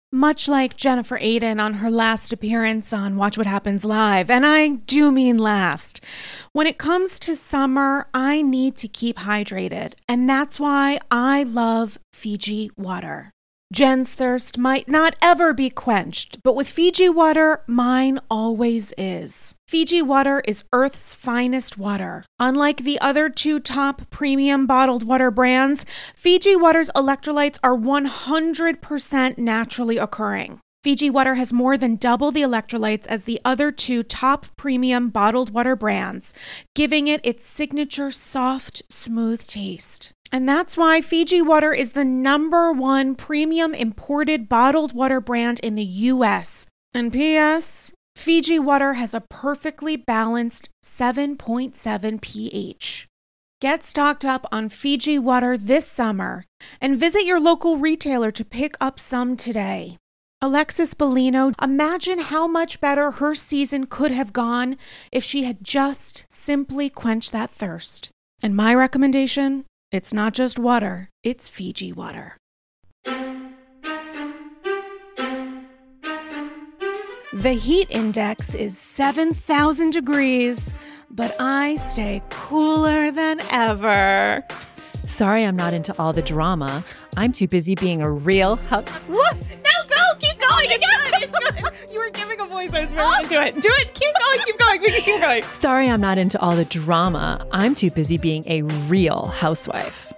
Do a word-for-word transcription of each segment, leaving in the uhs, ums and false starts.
Much like Jennifer Aiden on her last appearance on Watch What Happens Live, and I do mean last. When it comes to summer, I need to keep hydrated, and that's why I love Fiji water. Jen's thirst might not ever be quenched, but with Fiji water, mine always is. Fiji water is Earth's finest water. Unlike the other two top premium bottled water brands, Fiji water's electrolytes are one hundred percent naturally occurring. Fiji water has more than double the electrolytes as the other two top premium bottled water brands, giving it its signature soft, smooth taste. And that's why Fiji water is the number one premium imported bottled water brand in the U S. And P S, Fiji water has a perfectly balanced seven point seven pH. Get stocked up on Fiji water this summer and visit your local retailer to pick up some today. Alexis Bellino, imagine how much better her season could have gone if she had just simply quenched that thirst. And my recommendation? It's not just water, it's Fiji water. The heat index is seven thousand degrees, but I stay cooler than ever. Sorry I'm not into all the drama. I'm too busy being a real hu- What? No, go! Keep going! It's good! It's good! You were giving a voice. I was very into it. Do it! Keep going! Keep going! We can keep going. Sorry I'm not into all the drama. I'm too busy being a real housewife.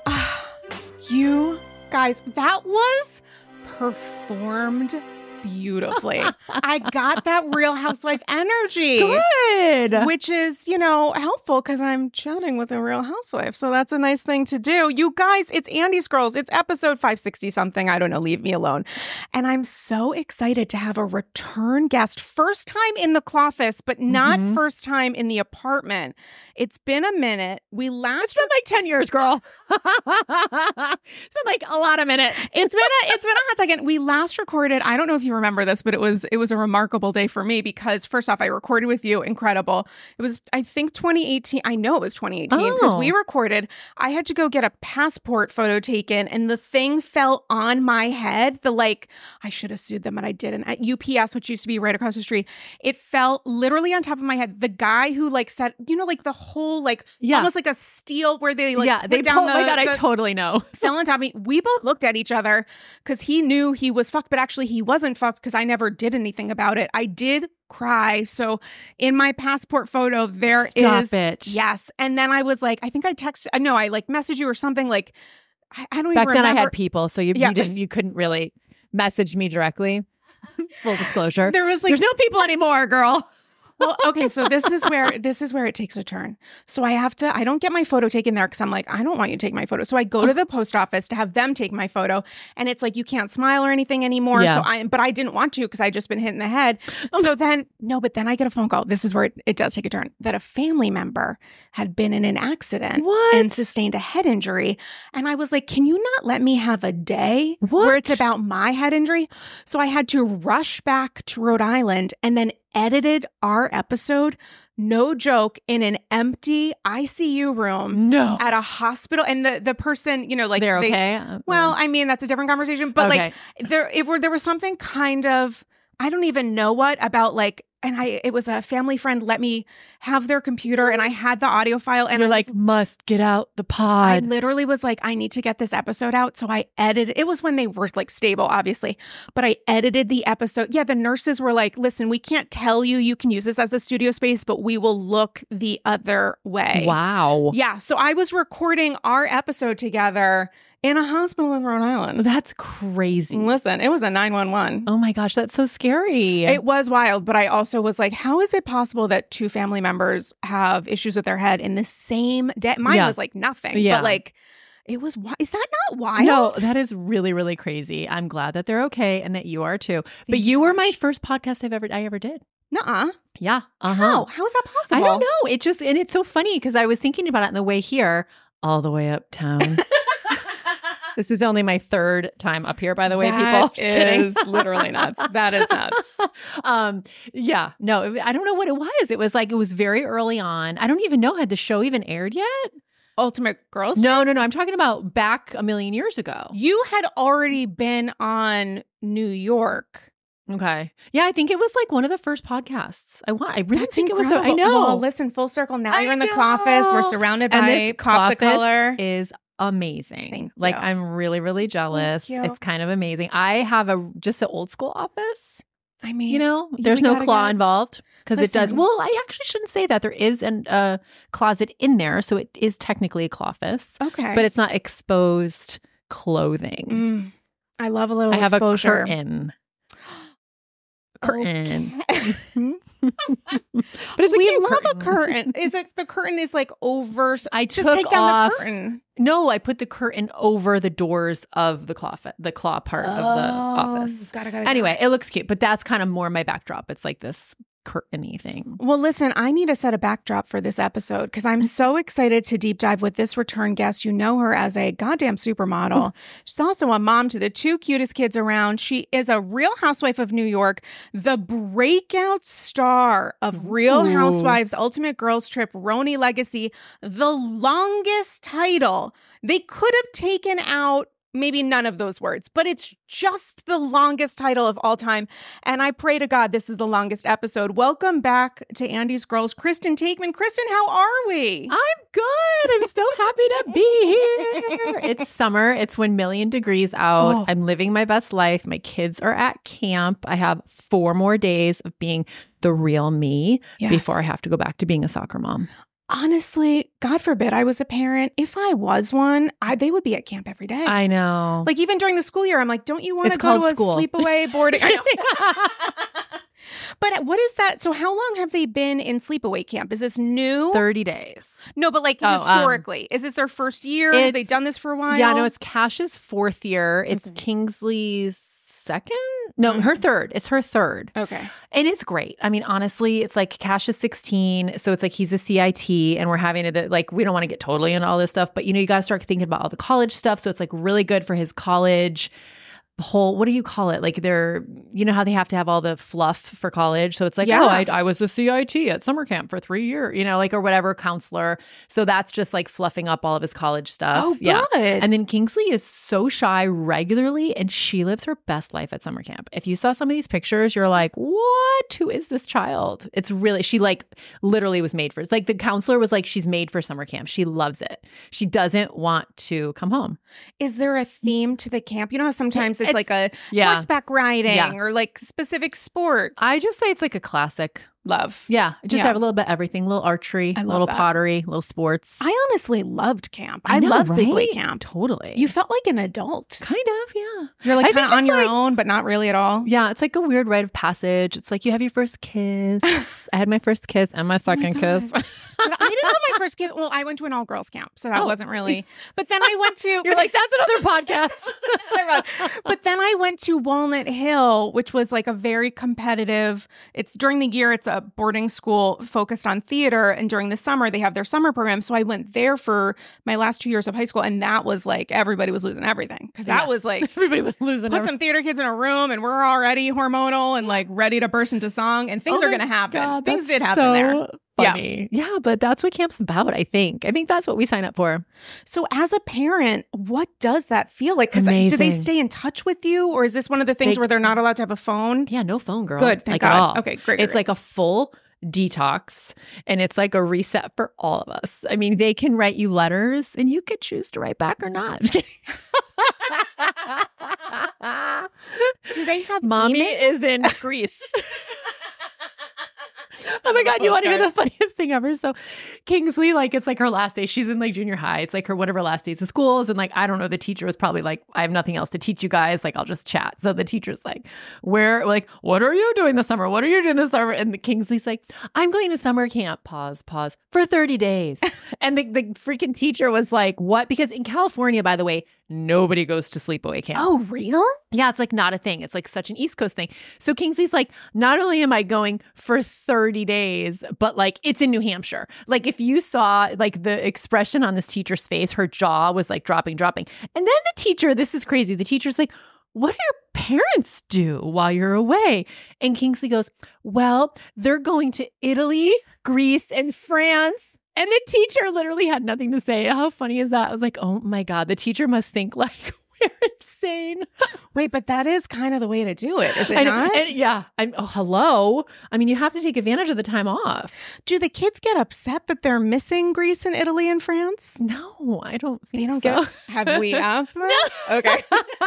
You guys, that was performed beautifully. I got that Real Housewife energy. Good. Which is, you know, helpful because I'm chatting with a Real Housewife. So that's a nice thing to do. You guys, it's Andy's Girls. It's episode five sixty something. I don't know. Leave me alone. And I'm so excited to have a return guest. First time in the Cloffice, but not mm-hmm. first time in the apartment. It's been a minute. We last It's been like ten years, girl. It's been like a lot of minutes. It's been a it's been a hot second. We last recorded, I don't know if you remember this, but it was it was a remarkable day for me because first off, I recorded with you. Incredible. It was, I think, twenty eighteen. I know it was twenty eighteen oh. because we recorded. I had to go get a passport photo taken and the thing fell on my head. The like, I should have sued them, but I didn't. At U P S, which used to be right across the street, it fell literally on top of my head. The guy who like said, you know, like the whole like yeah. almost like a steel where they like yeah, put they down pull, the, oh my God, the, I totally know. Fell on top of me. We both looked at each other because he knew he was fucked, but actually he wasn't fucked because I never did anything about it. I did cry. So in my passport photo, there Stop is it. Yes. And then I was like, I think I texted, I know I like messaged you or something like, I, I don't Back even then remember. I had people, so you, Yeah. you didn't, you couldn't really message me directly. Full disclosure. There was like, there's no people anymore, girl. well, okay, so this is where this is where it takes a turn. So I have to, I don't get my photo taken there because I'm like, I don't want you to take my photo. So I go to the post office to have them take my photo, and it's like you can't smile or anything anymore. Yeah. So I, but I didn't want to because I just been hit in the head. So then, no, but then I get a phone call. This is where it, it does take a turn. That a family member had been in an accident What? and sustained a head injury, and I was like, can you not let me have a day What? where it's about my head injury? So I had to rush back to Rhode Island and then edited our episode, no joke, in an empty I C U room No. at a hospital. And the, the person, you know, like They're they, okay? well, I mean, that's a different conversation. But Okay. like there, it were there was something kind of, I don't even know what about like, and I it was a family friend let me have their computer and I had the audio file and You're I like, was, must get out the I pod. literally was like, I need to get this episode out. So I edited, it was when they were like stable, obviously, but I edited the episode. Yeah, the nurses were like, listen, we can't tell you you can use this as a studio space, but we will look the other way. Wow. Yeah. So I was recording our episode together in a hospital in Rhode Island. That's crazy. Listen, it was a nine one one. Oh my gosh, that's so scary. It was wild, but I also was like, how is it possible that two family members have issues with their head in the same day? Mine Yeah. was like nothing, Yeah. but like it was, wi- is that not wild? No, that is really, really crazy. I'm glad that they're okay and that you are too. But you you so were my much. first podcast I've ever I ever did. Nuh-uh. Yeah. Uh-huh. How? How is that I possible? don't know. It just, and it's so funny because I was thinking about it on the way here, all the way uptown. This is only my third time up here, by the way, people. That Just kidding. is literally nuts. That is nuts. um, yeah, no, I don't know what it was. It was like, it was very early on. I don't even know, had the show even aired yet? Ultimate Girls No, Trip? no, no. I'm talking about back a million years ago. You had already been on New York. Okay. Yeah, I think it was like one of the first podcasts. I want. I really That's think incredible. it was. The, I know. Well, listen, full circle. Now I you're in the know. Clawfest. We're surrounded And by this pops of Clawfest color. is amazing. Thank like you. I'm really, really jealous. you. It's kind of amazing. I have a just an old school office. I mean, You know, you there's no gotta claw get- involved because it does. Listen. Well, I actually shouldn't say that. There is an a closet in there, so it is technically a Clawfest, Okay. but it's not exposed clothing. Mm, I love a little I have exposure. a curtain. Curtain. Okay. But it's a we cute love curtain. a curtain. Is it the curtain is like over? I just took take down off- the curtain. No, I put the curtain over the doors of the claw, the claw part of the office. Got it, got it, got Anyway, it looks cute, but that's kind of more my backdrop. It's like this curtain-y thing. Well, listen, I need to set a backdrop for this episode because I'm so excited to deep dive with this return guest. You know her as a goddamn supermodel. She's also a mom to the two cutest kids around. She is a Real Housewife of New York, the breakout star of Real Ooh. Housewives Ultimate Girls Trip, Roni Legacy, the longest title. They could have taken out maybe none of those words, but it's just the longest title of all time. And I pray to God this is the longest episode. Welcome back to Andy's Girls, Kristen Takeman. Kristen, how are we? I'm good. I'm so happy to be here. It's summer. It's one million degrees out. Oh. I'm living my best life. My kids are at camp. I have four more days of being the real me Yes. before I have to go back to being a soccer mom. Honestly, God forbid I was a parent. If I was one, I, they would be at camp every day. I know. like even during the school year, I'm like, don't you want to It's go to called a school. sleepaway boarding? I know. But what is that? So how long have they been in sleepaway camp? Is this new? thirty days. No, but like Oh, um, historically, is this their first year? Have they it's- done this for a while? Yeah, no, it's Cash's fourth year. It's Okay. Kingsley's second? No, her third. It's her third. okay. And it's great. I mean, honestly, it's like Cash is sixteen. So it's like he's a C I T and we're having to, like, we don't want to get totally into all this stuff, but you know, you got to start thinking about all the college stuff. So it's like really good for his college whole, what do you call it? Like they're, you know how they have to have all the fluff for college. So it's like, Yeah. oh, I, I was a C I T at summer camp for three years, you know, like, or whatever, counselor. So that's just like fluffing up all of his college stuff. Oh, Yeah. good. And then Kingsley is so shy regularly and she lives her best life at summer camp. If you saw some of these pictures, you're like, what? Who is this child? It's really, she like literally was made for it. Like the counselor was like, she's made for summer camp. She loves it. She doesn't want to come home. Is there a theme to the camp? You know how sometimes it's, It's- like a Yeah. horseback riding Yeah. or like specific sports. I just say it's like a classic. love. Yeah. Just Yeah. have a little bit of everything, a little archery, I a love little that. pottery, little sports. I honestly loved camp. I, know, love sleepaway right? camp. Totally. You felt like an adult. kind of, yeah. You're I like think kind of on it's your like- own, but not really at all. Yeah, it's like a weird rite of passage. It's like you have your first kiss. I had my first kiss and my second kiss. God. But I didn't have my first kiss. Well, I went to an all girls camp, so that Oh. wasn't really. But then I went to. You're like, that's another podcast. But then I went to Walnut Hill, which was like a very competitive. It's during the year, it's a boarding school focused on theater. And during the summer, they have their summer program. So I went there for my last two years of high school. And that was like everybody was losing everything because that Yeah. was like. Everybody was losing Put everything. some theater kids in a room and we're already hormonal and like ready to burst into song and things Oh are my going to happen. God, things that's did happen so there. Yeah. Funny. Yeah. but that's what camp's about, I think. I think that's what we sign up for. So as a parent, what does that feel like? Because do they Amazing. stay in touch with you or is this one of the things They- where they're not allowed to have a phone? Yeah, no phone, girl. Good. Thank like God. At all. Okay, great. It's great, like a full detox and it's like a reset for all of us. I mean, they can write you letters and you could choose to write back or not. great. Do they have Mommy email? is in Greece. Oh my God, you want to hear the funniest thing ever? So Kingsley, like, it's like her last day. She's in like junior high. It's like her one of her last days of schools. And like, I don't know, the teacher was probably like, I have nothing else to teach you guys. Like, I'll just chat. So the teacher's like, where, like, what are you doing this summer? What are you doing this summer? And the Kingsley's like, I'm going to summer camp. Pause, pause for thirty days. And the, the freaking teacher was like, what? Because in California, by the way, nobody goes to sleepaway camp. Oh, real? Yeah, it's like not a thing. It's like such an East Coast thing. So Kingsley's like, not only am I going for thirty days, but like it's in New Hampshire. Like if you saw like the expression on this teacher's face, her jaw was like dropping, dropping. And then the teacher, this is crazy. The teacher's like, what do your parents do while you're away? And Kingsley goes, well, they're going to Italy, Greece, and France. And the teacher literally had nothing to say. How funny is that? I was like, oh my God, the teacher must think like we're insane. Wait, but that is kind of the way to do it, is it I not? And yeah. I'm, oh, hello. I mean, you have to take advantage of the time off. Do the kids get upset that they're missing Greece and Italy and France? No, I don't think They don't so. get. Have we asked them? No. Okay.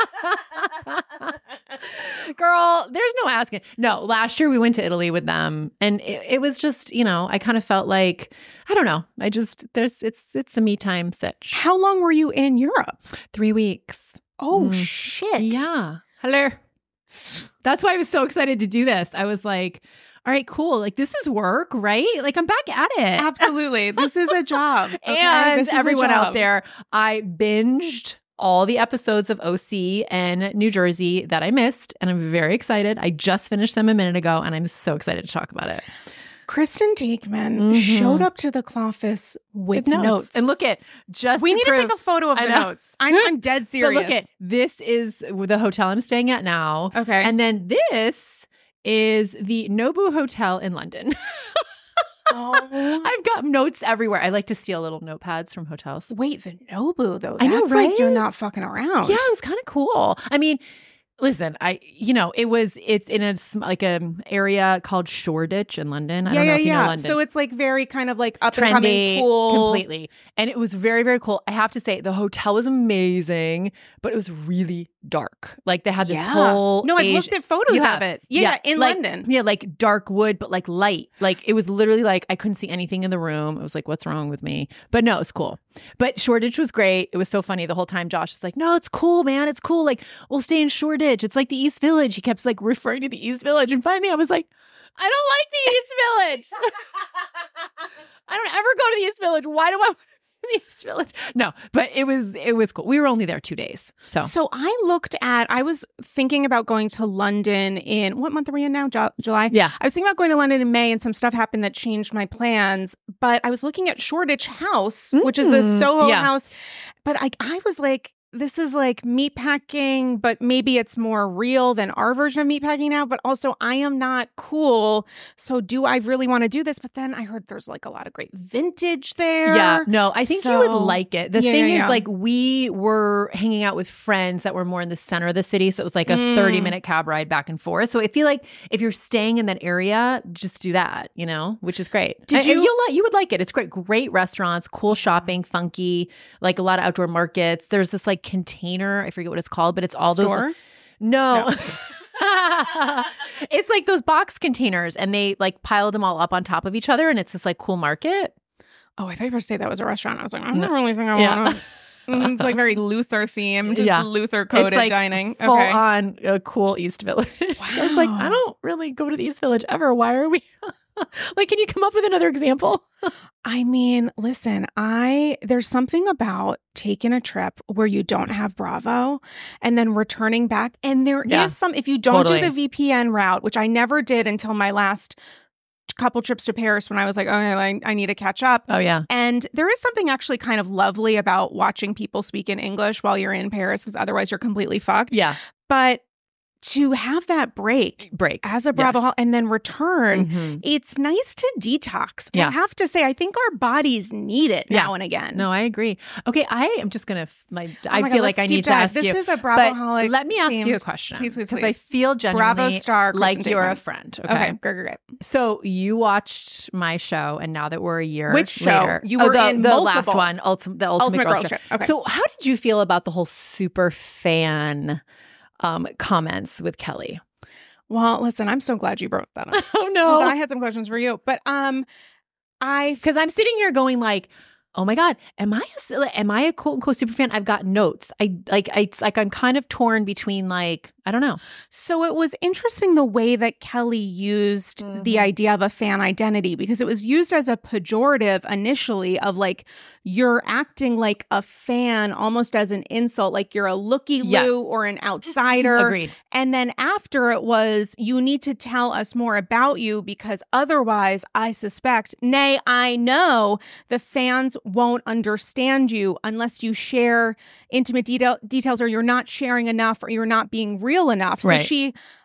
Girl, there's no asking. No, last year we went to Italy with them, and it, it was just, you know, I kind of felt like, I don't know. I just, there's, it's, it's a me time sitch. How long were you in Europe? Three weeks. Oh, Mm. shit. Yeah. Hello. That's why I was so excited to do this. I was like, all right, cool. Like, this is work, right? Like, I'm back at it. Absolutely. This is a job. Okay? And This is a everyone out job. there, I binged all the episodes of O C and New Jersey that I missed, and I'm very excited. I just finished them a minute ago, and I'm so excited to talk about it. Kristen Takeman Mhm. showed up to the Clawfest with, With notes. notes. And look at just we to need prove, to take a photo of I the know. notes. I'm, I'm dead But serious. look at this is the hotel I'm staying at now. Okay. And then this is the Nobu Hotel in London. oh. I've got notes everywhere. I like to steal little notepads from hotels. Wait, the Nobu, though. I know, That's like you're right? not fucking around. Yeah, it was kind of cool. I mean, listen, I you know, it was it's in a sm- like a area called Shoreditch in London. I yeah, don't know yeah, if you yeah. know London. So it's like very kind of like up and Trendy, coming, cool. completely. And it was very, very cool. I have to say, the hotel was amazing, but it was really dark. Like they had this Yeah. whole No, I've Asi- looked at photos Yeah. of it. Yeah, yeah, in like, London. Yeah, like dark wood, but like light. Like it was literally like I couldn't see anything in the room. I was like, what's wrong with me? But no, it was cool. But Shoreditch was great. It was so funny the whole time. Josh was like, no, it's cool, man. It's cool. Like we'll stay in Shoreditch. It's like the East Village. He kept like referring to the East Village. And finally I was like, I don't like the East Village. I don't ever go to the East Village. Why do I want to the East Village? No, but it was it was cool. We were only there two days. So So I looked at, I was thinking about going to London in, what month are we in now? Ju- July? yeah. I was thinking about going to London in May and some stuff happened that changed my plans. But I was looking at Shoreditch House, which is the Mm, Soho yeah. house. But I, I was like, this is like meatpacking, but maybe it's more real than our version of meatpacking now. But also, I am not cool. So do I really want to do this? But then I heard there's like a lot of great vintage there. Yeah, no, I think you would So- like it. The Yeah, thing yeah, is, yeah. like, we were hanging out with friends that were more in the center of the city. So it was like a Mm. thirty minute cab ride back and forth. So I feel like if you're staying in that area, just do that, you know, which is great. Did And- you- and you'll li- you would like it. It's great. Great restaurants, cool shopping, funky, like a lot of outdoor markets. There's this like container, I forget what it's called, but it's all those. Store? No. It's like those box containers and they like pile them all up on top of each other and it's this like cool market. Oh, I thought you were going to say that was a restaurant. I was like, I don't No. really think I Yeah. want to. It's like very Luther themed. It's Yeah. Luther coded It's like dining. full Okay. on a cool East Village. I was like, Wow. I don't really go to the East Village ever. Why are we like, can you come up with another example? I mean, listen, I there's something about taking a trip where you don't have Bravo and then returning back. And there is Yeah. some, if you don't Totally. do the V P N route, which I never did until my last couple trips to Paris when I was like, okay, I, I need to catch up. Oh yeah. And there is something actually kind of lovely about watching people speak in English while you're in Paris, because otherwise you're completely fucked. Yeah. But to have that break Break. as a Bravo Yes. hol- and then return, Mhm. it's nice to detox. Yeah. I have to say, I think our bodies need it Yeah. now and again. No, I agree. Okay, I am just gonna. f- My, Oh I my feel God, like let's I deep need to dive. ask this you. is a But Bravo-holic let me ask you a themed- question, Please, please, because I please. feel genuinely Bravo star like Kristen you're a Takeman. friend. Okay, Okay. great, great, great. So you watched my show, and now that we're a year Which show? later, You oh, were the, in the last multiple. one, ultimate, the ultimate, Ultimate Girls, Girls Trip. Trip. Okay. So how did you feel about the whole super fan um, comments with Kelly? Well, listen, I'm so glad you brought that up. Oh 'Cause no, I had some questions for you. But um, I because I'm sitting here going like, oh my God, am I a, am I a quote unquote super fan? I've got notes. I like I it's like I'm kind of torn between like I don't know. So it was interesting the way that Kelly used the Mhm. idea of a fan identity, because it was used as a pejorative initially of like, you're acting like a fan almost as an insult, like you're a looky-loo Yeah. or an outsider. Agreed. And then after it was, you need to tell us more about you, because otherwise I suspect, nay, I know the fans won't understand you unless you share intimate detail, details or you're not sharing enough or you're not being real enough. So Right. she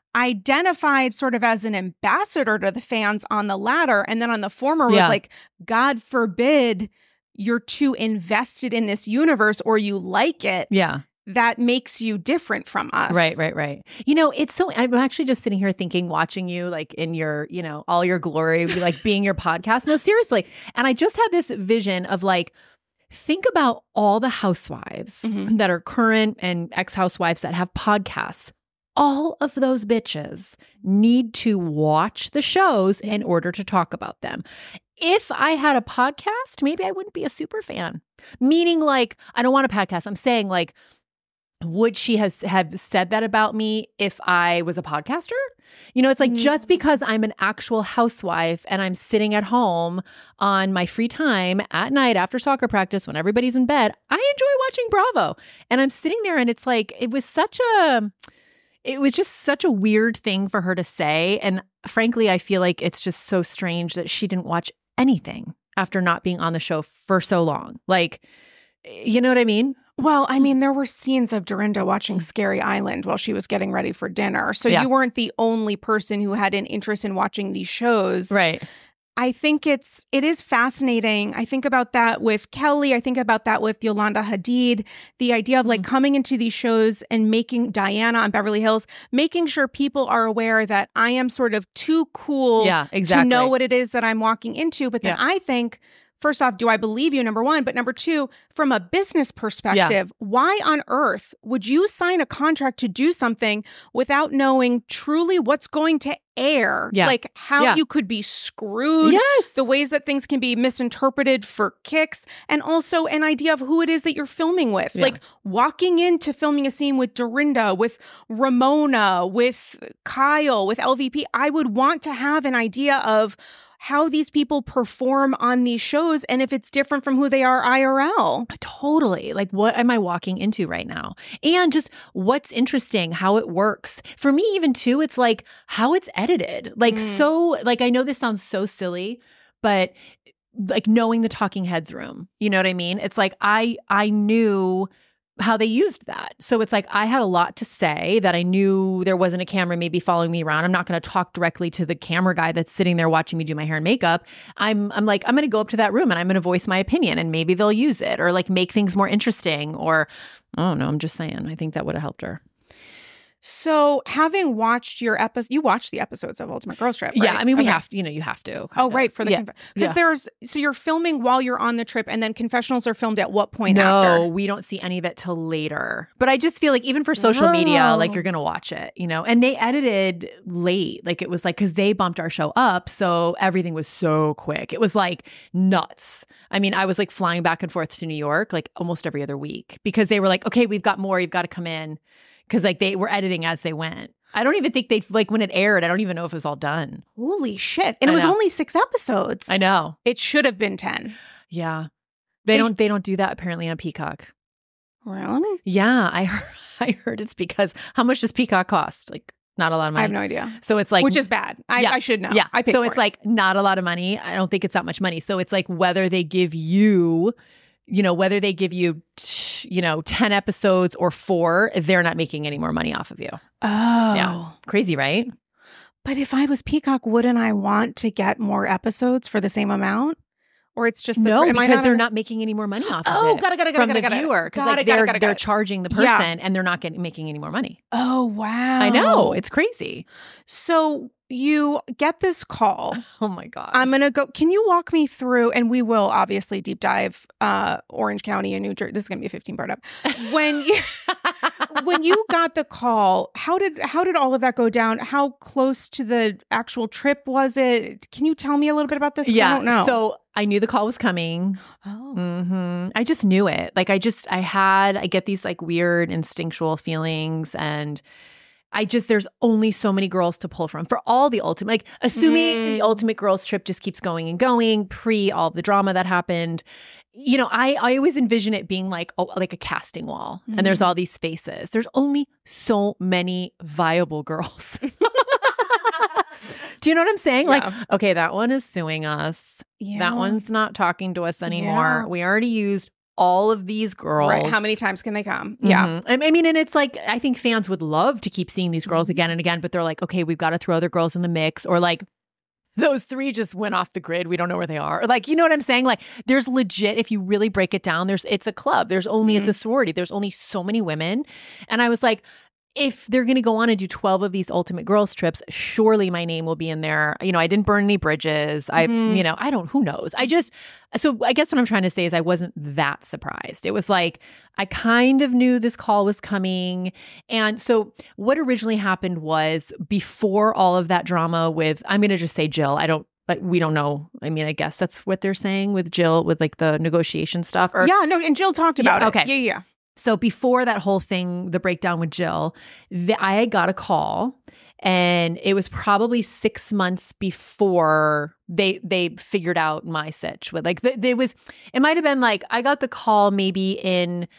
identified sort of as an ambassador to the fans on the latter. And then on the former was Yeah. like, God forbid you're too invested in this universe or you like it. Yeah. That makes you different from us. Right, right, right. You know, it's so, I'm actually just sitting here thinking, watching you like in your, you know, all your glory, like being your podcast. No, seriously. And I just had this vision of like, think about all the housewives Mhm. that are current and ex-housewives that have podcasts. All of those bitches need to watch the shows in order to talk about them. If I had a podcast, maybe I wouldn't be a super fan. Meaning like, I don't want a podcast. I'm saying like, would she has have said that about me if I was a podcaster? You know, it's like Mm. just because I'm an actual housewife and I'm sitting at home on my free time at night after soccer practice when everybody's in bed, I enjoy watching Bravo. And I'm sitting there and it's like, it was such a, it was just such a weird thing for her to say. And frankly, I feel like it's just so strange that she didn't watch anything after not being on the show for so long. Like, you know what I mean? Well, I mean, there were scenes of Dorinda watching Scary Island while she was getting ready for dinner. So Yeah. you weren't the only person who had an interest in watching these shows. Right. I think it's it is fascinating. I think about that with Kelly. I think about that with Yolanda Hadid. The idea of like Mm-hmm. coming into these shows and making Diana on Beverly Hills, making sure people are aware that I am sort of too cool Yeah, exactly. to know what it is that I'm walking into. But then Yeah. I think, first off, do I believe you? Number one. But number two, from a business perspective, why on earth would you sign a contract to do something without knowing truly what's going to air? Yeah. Like how Yeah. you could be screwed, Yes. the ways that things can be misinterpreted for kicks, and also an idea of who it is that you're filming with. Yeah. Like walking into filming a scene with Dorinda, with Ramona, with Kyle, with L V P, I would want to have an idea of how these people perform on these shows and if it's different from who they are I R L. Totally. Like, what am I walking into right now? And just what's interesting, how it works. For me, even too, it's like how it's edited. Like, Mm. so, like, I know this sounds so silly, but like knowing the Talking Heads room, you know what I mean? It's like I I knew how they used that. So it's like I had a lot to say that I knew there wasn't a camera maybe following me around. I'm not going to talk directly to the camera guy that's sitting there watching me do my hair and makeup. I'm I'm like, I'm going to go up to that room and I'm going to voice my opinion and maybe they'll use it or like make things more interesting or I don't know. I'm just saying. I think that would have helped her. So having watched your episode, you watched the episodes of Ultimate Girls Trip, right? Yeah. I mean, we Okay. have to, you know, you have to. Oh, kind right. of. For the, yeah. because Yeah. there's, so you're filming while you're on the trip and then confessionals are filmed at what point No, after? we don't see any of it till later. But I just feel like even for social media, like Whoa. you're going to watch it, you know, and they edited late. Like it was like, cause they bumped our show up. So everything was so quick. It was like nuts. I mean, I was like flying back and forth to New York, like almost every other week because they were like, okay, we've got more. You've got to come in. Cause like they were editing as they went. I don't even think they like when it aired, I don't even know if it was all done. Holy shit. And I it was know. only six episodes. I know. It should have been ten. Yeah. They, They- don't they don't do that apparently on Peacock. Really? Yeah, I heard, I heard it's because how much does Peacock cost? Like not a lot of money. I have no idea. So it's like Which is bad. I, Yeah. I should know. yeah. I paid so for it's it. like not a lot of money. I don't think it's that much money. So it's like whether they give you, you know, whether they give you, t- you know, ten episodes or four, they're not making any more money off of you. Oh. Yeah. Crazy, right? But if I was Peacock, wouldn't I want to get more episodes for the same amount? Or it's just the No, am I because they're under- not making any more money off of Oh, it. got it, got it, got it, from got the it, got it. viewer because Got like it, got it, they're got it, they're got it. charging the Yeah. person and they're not getting making any more money. Oh, wow. I know, it's crazy. So you get this call. Oh my god. I'm going to go. Can you walk me through? And we will obviously deep dive uh, Orange County and New Jersey. This is going to be a fifteen part up. When you when you got the call, how did how did all of that go down? How close to the actual trip was it? Can you tell me a little bit about this? 'Cause yeah. I don't know. So I knew the call was coming. oh. hmm I just knew it. Like I just, I had, I get these like weird instinctual feelings and I just, there's only so many girls to pull from for all the ultimate, like assuming Mm. the ultimate girls trip just keeps going and going pre all of the drama that happened. You know, I, I always envision it being like, oh, like a casting wall and there's Mm. all these spaces. There's only so many viable girls. Do you know what I'm saying? Yeah. Like, okay, that one is suing us. Yeah. That one's not talking to us anymore. Yeah. We already used all of these girls. Right. How many times can they come? Yeah. Mm-hmm. I mean, and it's like, I think fans would love to keep seeing these girls mm-hmm. again and again, but they're like, okay, we've got to throw other girls in the mix, or like, those three just went off the grid. We don't know where they are. Or like, you know what I'm saying? Like, there's legit, if you really break it down, there's, it's a club. There's only, mm-hmm. it's a sorority. There's only so many women. And I was like, if they're going to go on and do twelve of these Ultimate Girls trips, surely my name will be in there. You know, I didn't burn any bridges. I, mm-hmm. you know, I don't, who knows? I just, so I guess what I'm trying to say is I wasn't that surprised. It was like, I kind of knew this call was coming. And so what originally happened was, before all of that drama with, I'm going to just say Jill, I don't, but we don't know. I mean, I guess that's what they're saying with Jill, with like the negotiation stuff. Or yeah, no, and Jill talked about yeah, it. Okay. Yeah, yeah. So before that whole thing, the breakdown with Jill, the, I got a call, and it was probably six months before they they figured out my sitch. With like, there was, it might have been like, I got the call maybe in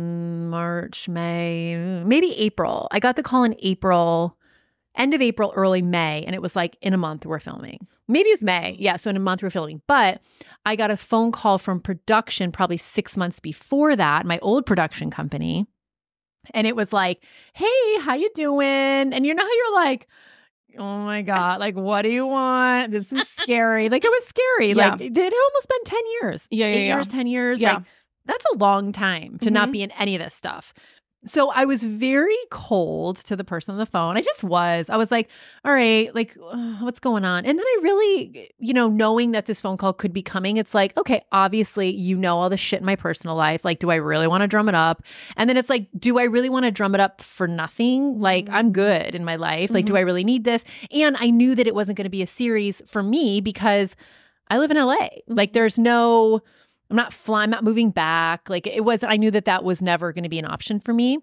March, May, maybe April. I got the call in April, end of April, early May. And it was like, in a month we're filming. Maybe it was May. Yeah. So in a month we're filming. But I got a phone call from production probably six months before that, my old production company. And it was like, hey, how you doing? And you know how you're like, oh my God, like, what do you want? This is scary. Like, it was scary. Yeah. Like, it had almost been ten years. Yeah, yeah, Eight yeah. years, ten years. Yeah. Like, that's a long time to mm-hmm. not be in any of this stuff. So I was very cold to the person on the phone. I just was. I was like, all right, like, uh, what's going on? And then I really, you know, knowing that this phone call could be coming, it's like, okay, obviously, you know all the shit in my personal life. Like, do I really want to drum it up? And then it's like, do I really want to drum it up for nothing? Like, mm-hmm. I'm good in my life. Like, mm-hmm. do I really need this? And I knew that it wasn't going to be a series for me because I live in L A. Like, there's no... I'm not flying, I'm not moving back. Like, it wasn't, I knew that that was never going to be an option for me.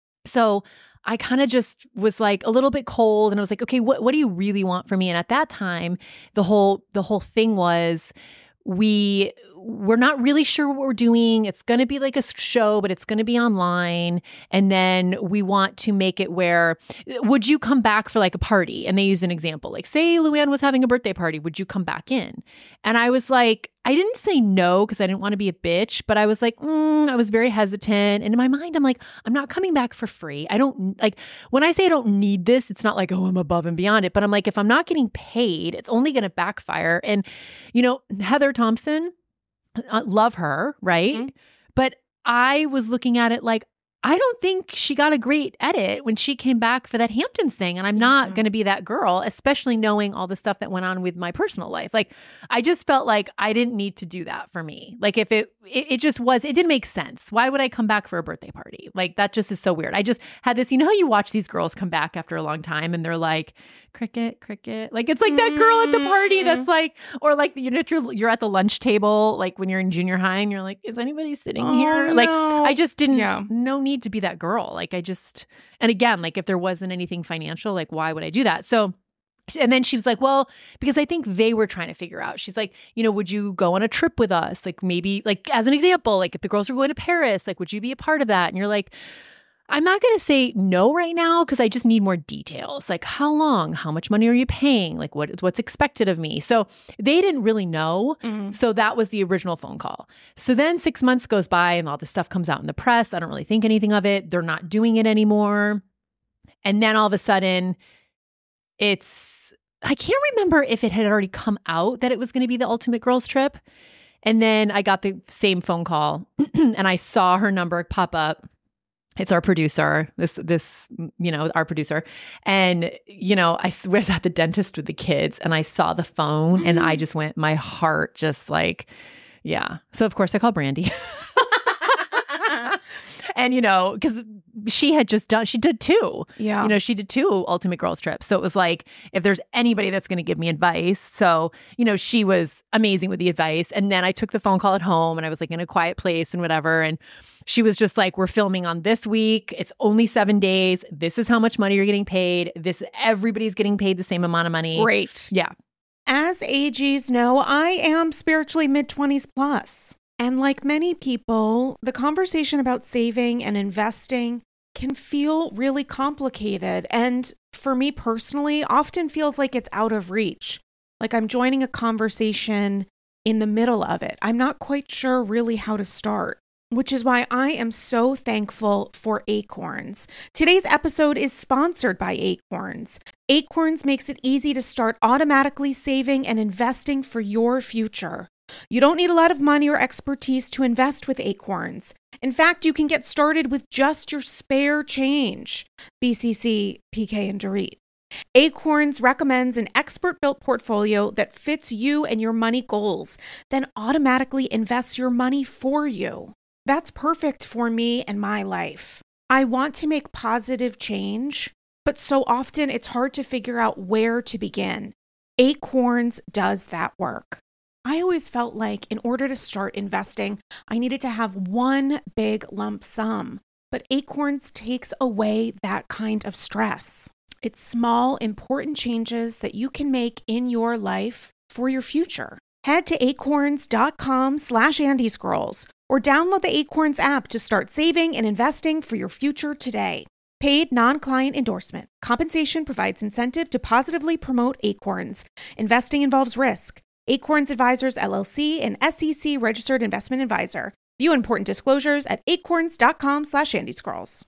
So I kind of just was like a little bit cold, and I was like, okay, what, what do you really want from me? And at that time, the whole, the whole thing was, we, we're not really sure what we're doing. It's going to be like a show, but it's going to be online. And then we want to make it where, would you come back for like a party? And they used an example, like, say Luann was having a birthday party, would you come back in? And I was like, I didn't say no because I didn't want to be a bitch, but I was like, mm, I was very hesitant. And in my mind, I'm like, I'm not coming back for free. I don't, like, when I say I don't need this, it's not like, oh, I'm above and beyond it. But I'm like, if I'm not getting paid, it's only going to backfire. And, you know, Heather Thompson, uh, love her, right? Mm-hmm. But I was looking at it like, I don't think she got a great edit when she came back for that Hamptons thing. And I'm not mm-hmm. going to be that girl, especially knowing all the stuff that went on with my personal life. Like, I just felt like I didn't need to do that for me. Like, if it, it, it just was, it didn't make sense. Why would I come back for a birthday party? Like, that just is so weird. I just had this, you know how you watch these girls come back after a long time and they're like, cricket, cricket. Like, it's like that girl at the party that's like, or like you're at, your, you're at the lunch table, like when you're in junior high and you're like, is anybody sitting oh, here? No. Like, I just didn't, yeah. no need to be that girl. Like, I just, and again, like, if there wasn't anything financial, like, why would I do that? So, and then she was like, well, because I think they were trying to figure out, she's like, you know, would you go on a trip with us? Like, maybe, like, as an example, like if the girls were going to Paris, like, would you be a part of that? And you're like, I'm not going to say no right now because I just need more details. Like, how long? How much money are you paying? Like, what what's expected of me? So they didn't really know. Mm-hmm. So that was the original phone call. So then six months goes by and all this stuff comes out in the press. I don't really think anything of it. They're not doing it anymore. And then all of a sudden, it's, I can't remember if it had already come out that it was going to be the Ultimate Girls Trip. And then I got the same phone call and I saw her number pop up. It's our producer, this, this, you know, our producer. And, you know, I was at the dentist with the kids and I saw the phone mm-hmm. and I just went, my heart just like, yeah. So of course I called Brandy. And, you know, because she had just done, she did two. Yeah. You know, she did two Ultimate Girls trips. So it was like, if there's anybody that's going to give me advice. So, you know, she was amazing with the advice. And then I took the phone call at home and I was like in a quiet place and whatever. And she was just like, we're filming on this week. It's only seven days. This is how much money you're getting paid. This, everybody's getting paid the same amount of money. Great. Yeah. As A Gs know, I am spiritually mid-twenties plus. And like many people, the conversation about saving and investing can feel really complicated. And for me personally, often feels like it's out of reach. Like I'm joining a conversation in the middle of it. I'm not quite sure really how to start. which is why I am so thankful for Acorns. Today's episode is sponsored by Acorns. Acorns makes it easy to start automatically saving and investing for your future. You don't need a lot of money or expertise to invest with Acorns. In fact, you can get started with just your spare change. B C C, P K, and Dorit. Acorns recommends an expert-built portfolio that fits you and your money goals, then automatically invests your money for you. That's perfect for me and my life. I want to make positive change, but so often it's hard to figure out where to begin. Acorns does that work. I always felt like in order to start investing, I needed to have one big lump sum, but Acorns takes away that kind of stress. It's small, important changes that you can make in your life for your future. Head to acorns.com slash Andy Scrolls or download the Acorns app to start saving and investing for your future today. Paid non-client endorsement. Compensation provides incentive to positively promote Acorns. Investing involves risk. Acorns Advisors, L L C, an S E C registered investment advisor. View important disclosures at acorns.com slash Andy Scrolls.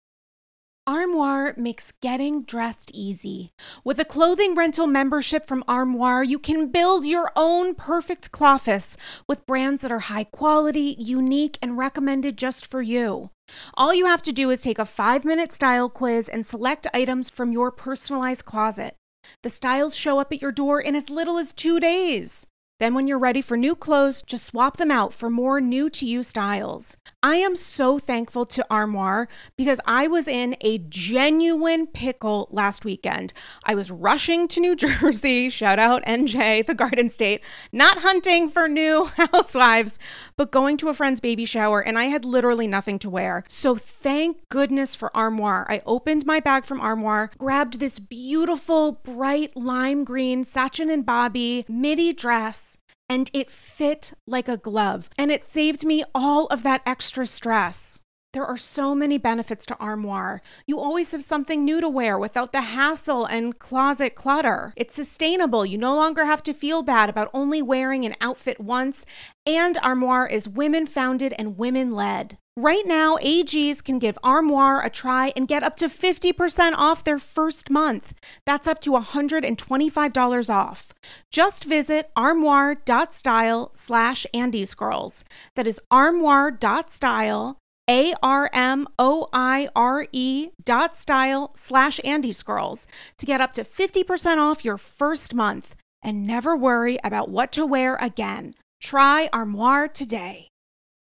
Armoire makes getting dressed easy. With a clothing rental membership from Armoire, you can build your own perfect clothes with brands that are high quality, unique, and recommended just for you. All you have to do is take a five-minute style quiz and select items from your personalized closet. The styles show up at your door in as little as two days. Then when you're ready for new clothes, just swap them out for more new-to-you styles. I am so thankful to Armoire because I was in a genuine pickle last weekend. I was rushing to New Jersey, shout out N J, the Garden State, not hunting for new housewives, but going to a friend's baby shower, and I had literally nothing to wear. So thank goodness for Armoire. I opened my bag from Armoire, grabbed this beautiful, bright lime green Sachin and Bobby midi dress, and it fit like a glove, and it saved me all of that extra stress. There are so many benefits to Armoire. You always have something new to wear without the hassle and closet clutter. It's sustainable. You no longer have to feel bad about only wearing an outfit once, and Armoire is women-founded and women-led. Right now, A Gs can give Armoire a try and get up to fifty percent off their first month. That's up to one hundred twenty-five dollars off. Just visit armoire.style slash Andy Scrolls. That is armoire.style, A R M O I R E dot style slash Andy Scrolls to get up to fifty percent off your first month and never worry about what to wear again. Try Armoire today.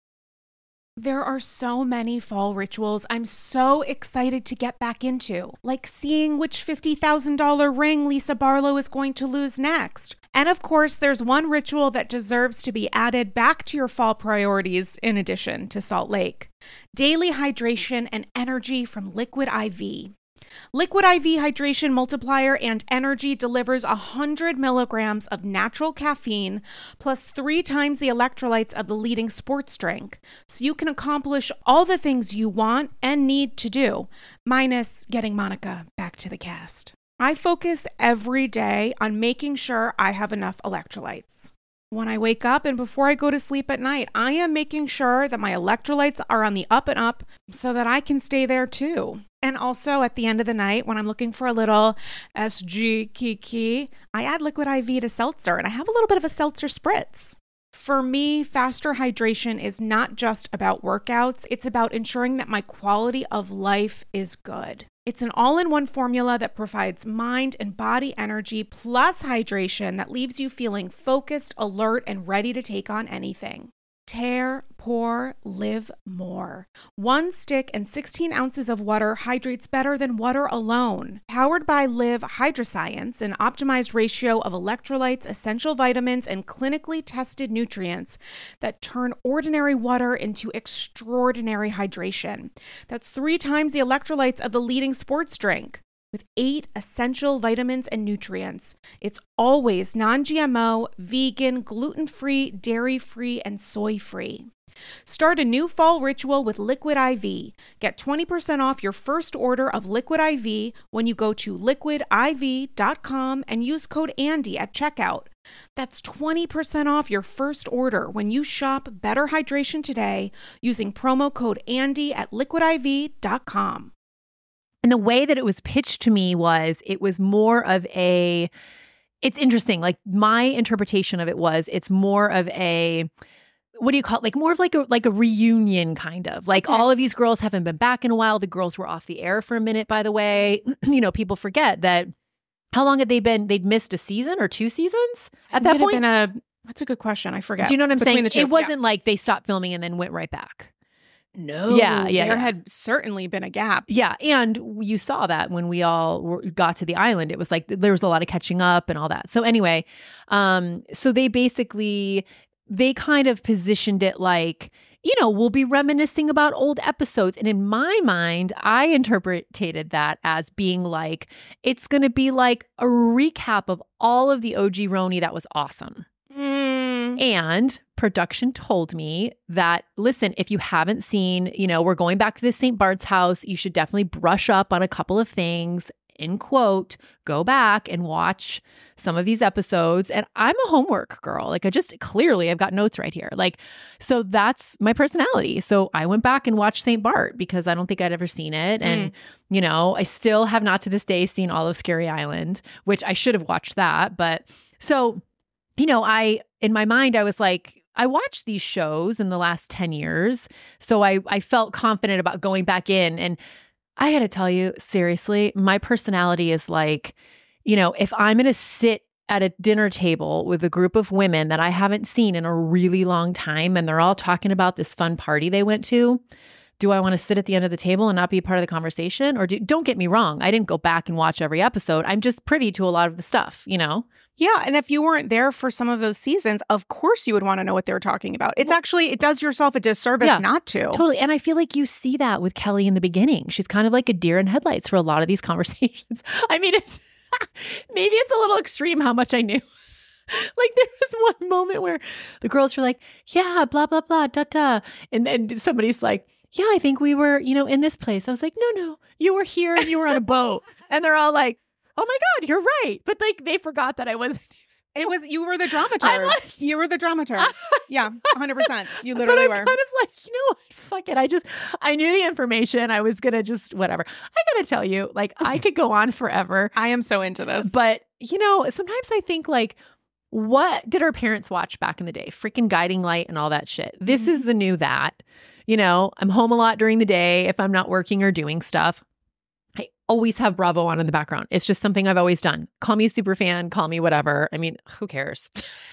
There are so many fall rituals I'm so excited to get back into, like seeing which fifty thousand dollars ring Lisa Barlow is going to lose next. And of course, there's one ritual that deserves to be added back to your fall priorities in addition to Salt Lake. Daily hydration and energy from Liquid I V. Liquid I V Hydration Multiplier and Energy delivers one hundred milligrams of natural caffeine plus three times the electrolytes of the leading sports drink, so you can accomplish all the things you want and need to do, minus getting Monica back to the cast. I focus every day on making sure I have enough electrolytes. When I wake up and before I go to sleep at night, I am making sure that my electrolytes are on the up and up so that I can stay there too. And also at the end of the night, when I'm looking for a little S G kiki, I add Liquid I V to seltzer and I have a little bit of a seltzer spritz. For me, faster hydration is not just about workouts. It's about ensuring that my quality of life is good. It's an all-in-one formula that provides mind and body energy plus hydration that leaves you feeling focused, alert, and ready to take on anything. Tear, pour, live more. One stick and sixteen ounces of water hydrates better than water alone. Powered by Live Hydroscience, an optimized ratio of electrolytes, essential vitamins, and clinically tested nutrients that turn ordinary water into extraordinary hydration. That's three times the electrolytes of the leading sports drink. With eight essential vitamins and nutrients. It's always non-G M O, vegan, gluten-free, dairy-free, and soy-free. Start a new fall ritual with Liquid I V. Get twenty percent off your first order of Liquid I V when you go to liquid I V dot com and use code Andy at checkout. That's twenty percent off your first order when you shop Better Hydration today using promo code Andy at liquid I V dot com. And the way that it was pitched to me was it was more of a, it's interesting. Like my interpretation of it was it's more of a, what do you call it? Like more of like a like a reunion kind of. Like Okay. all of these girls haven't been back in a while. The girls were off the air for a minute, by the way. You know, people forget that. How long had they been? They'd missed a season or two seasons at that It point? had been a, that's a good question. I forget. Do you know what I'm Between saying? the two. It wasn't like they stopped filming and then went right back. No. Yeah, yeah, There yeah. had certainly been a gap. Yeah. And you saw that when we all were, got to the island. It was like there was a lot of catching up and all that. So anyway, um, so they basically, they kind of positioned it like, you know, we'll be reminiscing about old episodes. And in my mind, I interpreted that as being like, it's going to be like a recap of all of the O G Roni that was awesome. Mm. And production told me that, listen, if you haven't seen, you know, we're going back to the Saint Bart's house, you should definitely brush up on a couple of things. In quote, go back and watch some of these episodes. And I'm a homework girl. Like I just clearly I've got notes right here. Like, so that's my personality. So I went back and watched Saint Bart because I don't think I'd ever seen it. And, Mm. you know, I still have not to this day seen all of Scary Island, which I should have watched that. But so, you know, I, in my mind, I was like, I watched these shows in the last ten years. So I, I felt confident about going back in. And I got to tell you, seriously, my personality is like, you know, if I'm going to sit at a dinner table with a group of women that I haven't seen in a really long time, and they're all talking about this fun party they went to, do I want to sit at the end of the table and not be a part of the conversation? Or do, don't get me wrong, I didn't go back and watch every episode. I'm just privy to a lot of the stuff, you know? Yeah. And if you weren't there for some of those seasons, of course you would want to know what they were talking about. It's actually, it does yourself a disservice Yeah, not to. Totally. And I feel like you see that with Kelly in the beginning. She's kind of like a deer in headlights for a lot of these conversations. I mean, it's maybe it's a little extreme how much I knew. Like there was one moment where the girls were like, yeah, blah, blah, blah, da, da. And then somebody's like, yeah, I think we were, you know, in this place. I was like, no, no, you were here and you were on a boat. And they're all like, oh my God, you're right. But like they forgot that I wasn't. It was, you were the I'm dramaturg. like- you were the dramaturg. Yeah, one hundred percent. You But literally I'm were. kind of like, you know what? Fuck it. I just, I knew the information. I was going to just, whatever. I got to tell you, like, I could go on forever. I am so into this. But, you know, sometimes I think, like, what did our parents watch back in the day? Freaking Guiding Light and all that shit. This Mm-hmm. is the new that. You know, I'm home a lot during the day if I'm not working or doing stuff. I always have Bravo on in the background. It's just something I've always done. Call me a super fan, call me whatever. I mean, who cares?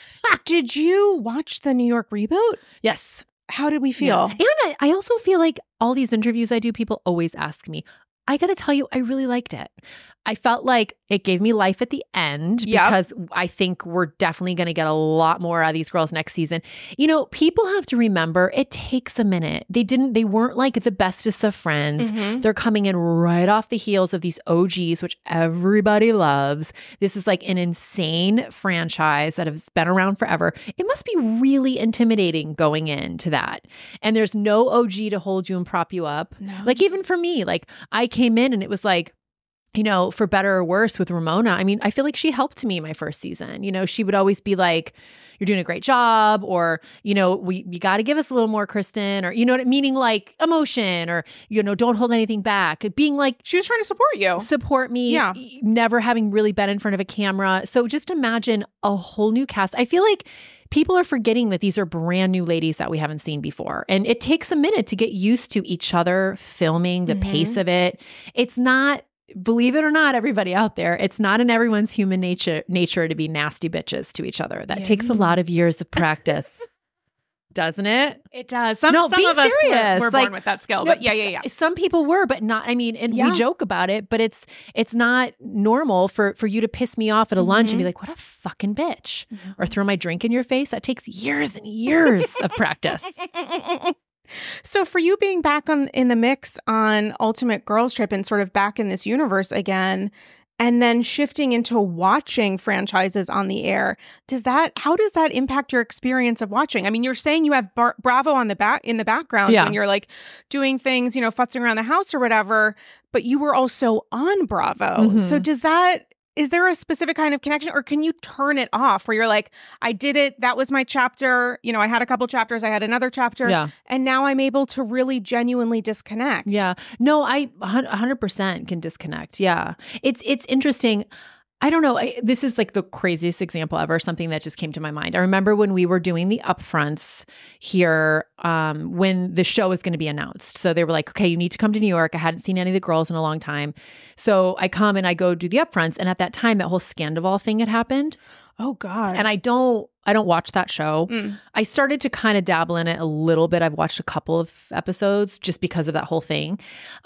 Did you watch the New York reboot? Yes. How did we feel? Yeah. And I, I also feel like all these interviews I do, people always ask me, I got to tell you, I really liked it. I felt like it gave me life at the end Yep. because I think we're definitely going to get a lot more out of these girls next season. You know, people have to remember it takes a minute. They didn't, they weren't like the bestest of friends. Mhm. They're coming in right off the heels of these O Gs, which everybody loves. This is like an insane franchise that has been around forever. It must be really intimidating going into that. And there's no O G to hold you and prop you up. No. Like even for me, like I came in and it was like, you know, for better or worse with Ramona, I mean, I feel like she helped me my first season. You know, she would always be like, you're doing a great job, or, you know, we you got to give us a little more, Kristen, or, you know what, meaning like emotion, or, you know, don't hold anything back. Being like, She was trying to support you. support me, Yeah. never having really been in front of a camera. So just imagine a whole new cast. I feel like people are forgetting that these are brand new ladies that we haven't seen before. And it takes a minute to get used to each other filming, the Mhm. pace of it. It's not, believe it or not, everybody out there, it's not in everyone's human nature nature to be nasty bitches to each other. That Yeah. takes a lot of years of practice. Doesn't it? It does. Some, No, some being of us were, serious, were like, born with that skill. No, But yeah, yeah, yeah. s- Some people were, but not, I mean, and Yeah. we joke about it, but it's it's not normal for for you to piss me off at a lunch and be Mhm. like, what a fucking bitch. Or throw my drink in your face. That takes years and years of practice. So for you being back on in the mix on Ultimate Girls Trip and sort of back in this universe again, and then shifting into watching franchises on the air, does that how does that impact your experience of watching? I mean, you're saying you have Bar- Bravo on the back in the background Yeah. when you're like doing things, you know, futzing around the house or whatever, but you were also on Bravo. Mhm. So does that is there a specific kind of connection, or can you turn it off where you're like, I did it, that was my chapter, you know, I had a couple chapters, I had another chapter, Yeah. and now I'm able to really genuinely disconnect? Yeah. No, I one hundred percent can disconnect. Yeah. It's it's interesting. I don't know. I, this is like the craziest example ever, something that just came to my mind. I remember when we were doing the upfronts here, um, when the show was going to be announced. So they were like, okay, you need to come to New York. I hadn't seen any of the girls in a long time. So I come and I go do the upfronts. And at that time, that whole Scandival thing had happened. Oh, God. And I don't, I don't watch that show. Mm. I started to kind of dabble in it a little bit. I've watched a couple of episodes just because of that whole thing.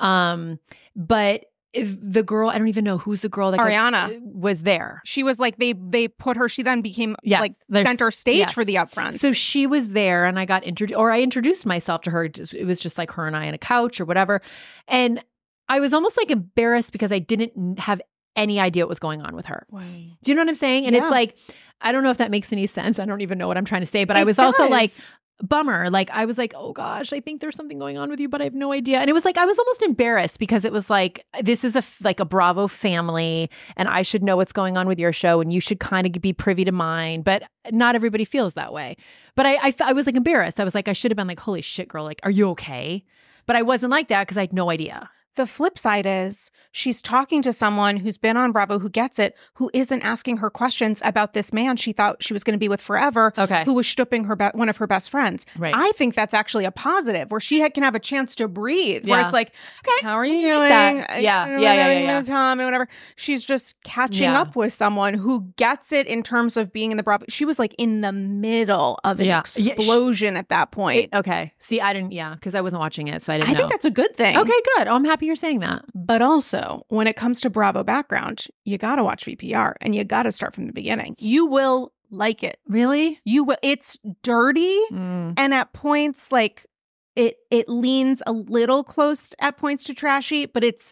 Um, but if the girl, I don't even know who's the girl that Ariana got, was there. She was like, they they put her, she then became Yeah, like there's- center stage yes. for the upfront. So she was there and I got introduced, or I introduced myself to her. It was just like her and I on a couch or whatever. And I was almost like embarrassed because I didn't have any idea what was going on with her. Way. Do you know what I'm saying? And Yeah. it's like, I don't know if that makes any sense. I don't even know what I'm trying to say, but It I was also does. like, bummer. Like, I was like, oh gosh, I think there's something going on with you, but I have no idea. And it was like, I was almost embarrassed because it was like, this is a, f- like a Bravo family and I should know what's going on with your show and you should kind of be privy to mine. But not everybody feels that way. But I, I, f- I was like embarrassed. I was like, I should have been like, holy shit, girl. Like, are you okay? But I wasn't like that because I had no idea. The flip side is she's talking to someone who's been on Bravo, who gets it, who isn't asking her questions about this man she thought she was going to be with forever, Okay. who was stooping her be- one of her best friends. Right. I think that's actually a positive where she ha- can have a chance to breathe, where Yeah. it's like, Okay. how are you I doing? like that. I- Yeah. I don't know Yeah, what's yeah, happening yeah, with Tom and whatever. She's just catching Yeah. up with someone who gets it in terms of being in the Bravo. She was like in the middle of an Yeah. Yeah, she- explosion at that point. Okay. See, I didn't, yeah, because I wasn't watching it. So I didn't I know. think that's a good thing. Okay, good. Oh, I'm happy you're saying that. But also, when it comes to Bravo background, you got to watch V P R and you got to start from the beginning. You will like it. Really? You will. It's dirty, Mm. and at points, like it, it leans a little close at points to trashy, but it's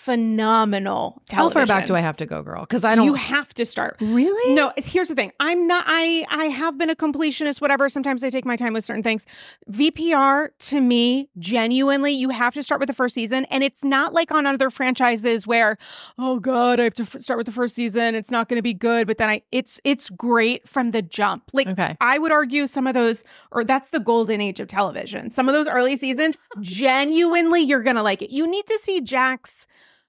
phenomenal How television. far back do I have to go, girl? Because I don't. You have to start. Really? No, it's- here's the thing. I'm not, I, I have been a completionist, whatever. Sometimes I take my time with certain things. V P R, to me, genuinely, you have to start with the first season. And it's not like on other franchises where, oh God, I have to f- start with the first season. It's not going to be good. But then I, it's, it's great from the jump. Like, Okay. I would argue some of those, or that's the golden age of television. Some of those early seasons, genuinely, you're going to like it. You need to see Jax.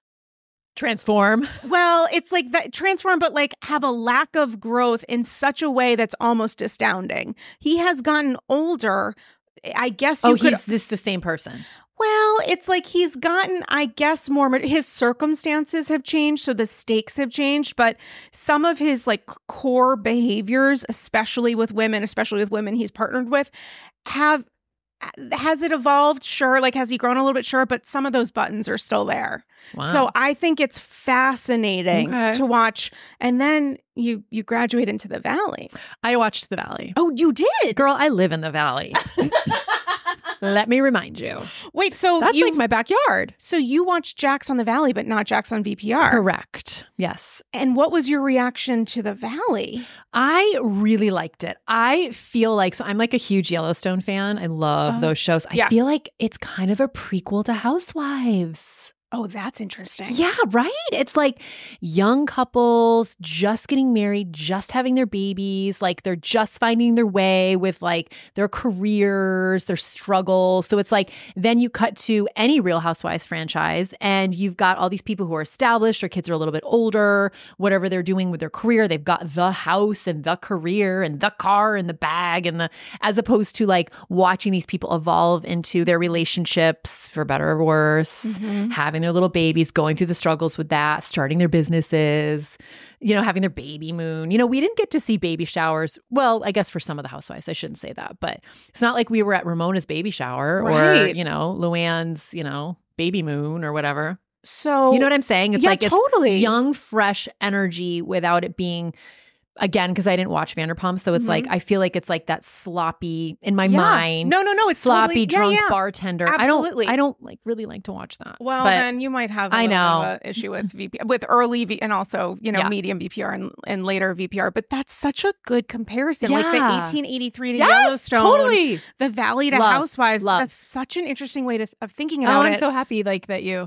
Transform. Well, it's like that transform, but like have a lack of growth in such a way that's almost astounding. He has gotten older. I guess you Oh, could. he's just the same person. Well, it's like he's gotten, I guess, more. His circumstances have changed, so the stakes have changed. But some of his like core behaviors, especially with women, especially with women he's partnered with, have. Has it evolved? Sure. Like, has he grown a little bit? Sure. But some of those buttons are still there. Wow. So I think it's fascinating Okay. to watch. And then you you graduate into the Valley. I watched The Valley. Oh, you did? Girl, I live in the Valley. Let me remind you. Wait, so That's you like my backyard. so you watched Jax on the Valley, but not Jax on V P R. Correct. Yes. And what was your reaction to the Valley? I really liked it. I feel like, so I'm like a huge Yellowstone fan. I love Oh, those shows. I yeah. feel like it's kind of a prequel to Housewives. Oh, that's interesting. Yeah, right? It's like young couples just getting married, just having their babies, like they're just finding their way with like their careers, their struggles. So it's like then you cut to any Real Housewives franchise and you've got all these people who are established, their kids are a little bit older, whatever they're doing with their career, they've got the house and the career and the car and the bag and the, as opposed to like watching these people evolve into their relationships, for better or worse, Mhm. having their little babies, going through the struggles with that, starting their businesses, you know, having their baby moon. You know, we didn't get to see baby showers. Well, I guess for some of the housewives, I shouldn't say that, but it's not like we were at Ramona's baby shower or, Right. you know, Luann's, you know, baby moon or whatever. So You know what I'm saying? It's yeah, like totally. it's young, fresh energy without it being, again, because I didn't watch Vanderpump. So it's Mhm. like, I feel like it's like that sloppy in my Yeah. mind. No, no, no. It's Sloppy totally, drunk yeah, yeah. bartender. Absolutely. I don't I don't like really like to watch that. Well, but then you might have a I little know. bit of a issue with V P with early V and also, you know, Yeah. medium V P R and, and later V P R. But that's such a good comparison. Like the Yeah. eighteen eighty-three to Yes, Yellowstone, totally. the Valley to Love, Housewives. love. That's such an interesting way to, of thinking Oh, about I'm it. so happy like that you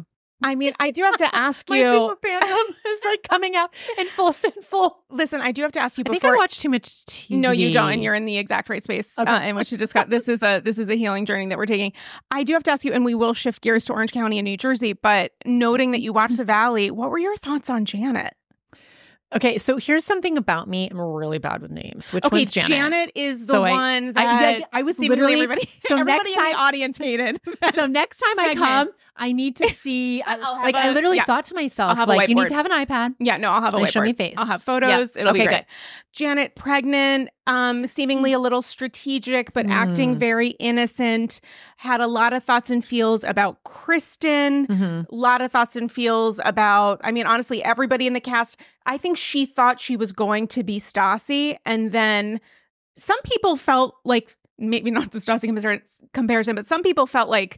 I mean, I do have to ask My you. super fandom is like coming out in full full. Listen, I do have to ask you I before. think I watch too much T V. No, you don't, and you're in the exact right space Okay. uh, in which to discuss. This is a this is a healing journey that we're taking. I do have to ask you, and we will shift gears to Orange County and New Jersey. But noting that you watched The Valley, what were your thoughts on Janet? Okay, so here's something about me. I'm really bad with names. Which Okay, one's Janet? Janet is the So I- one I- that I- I was seemingly literally- everybody, so everybody next in time- the audience hated. So next time I Segment. come, I need to see. I, I'll have like I a- literally yeah. thought to myself, I'll have a like you whiteboard. need to have an iPad. Yeah, no, I'll have a Like, whiteboard. show me a face. I'll have photos. Yeah. It'll Okay, be great. good. Janet, pregnant, um, seemingly a little strategic, but Mm. acting very innocent. Had a lot of thoughts and feels about Kristen. Mhm. A lot of thoughts and feels about, I mean, honestly, everybody in the cast. I think she thought she was going to be Stassi. And then some people felt like, maybe not the Stassi compar- comparison, but some people felt like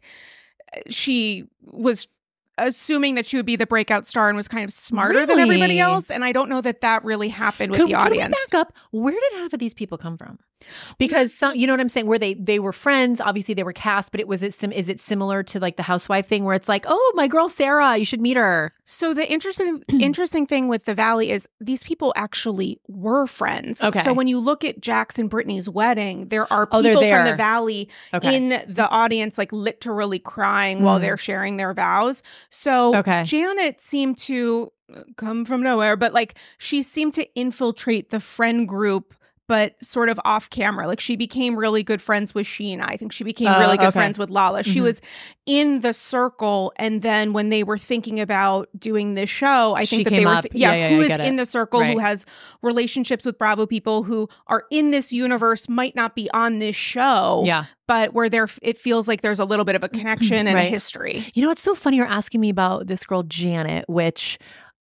she was assuming that she would be the breakout star and was kind of smarter than everybody Really? else. And I don't know that that really happened with Could, the could we audience. back up? Where did half of these people come from? Because some, you know what I'm saying? Where they they were friends, obviously they were cast, but it was it sim- is it similar to like the housewife thing where it's like, oh, my girl Sarah, you should meet her. So the interesting interesting thing with The Valley is these people actually were friends. Okay. So when you look at Jax and Brittany's wedding, there are Oh, people they're from there. The Valley Okay. in the audience, like literally crying while Mm. they're sharing their vows. So Okay. Janet seemed to come from nowhere, but like she seemed to infiltrate the friend group, but sort of off camera. Like she became really good friends with Sheena. I think she became Oh, really good okay. friends with Lala. She Mhm. was in the circle. And then when they were thinking about doing this show, I think She that came they were, up. th- yeah, Yeah, yeah, who I is get it. in the circle, who Right. has relationships with Bravo people who are in this universe, might not be on this show, Yeah. but where there, it feels like there's a little bit of a connection and a Right. history. You know, it's so funny you're asking me about this girl Janet, which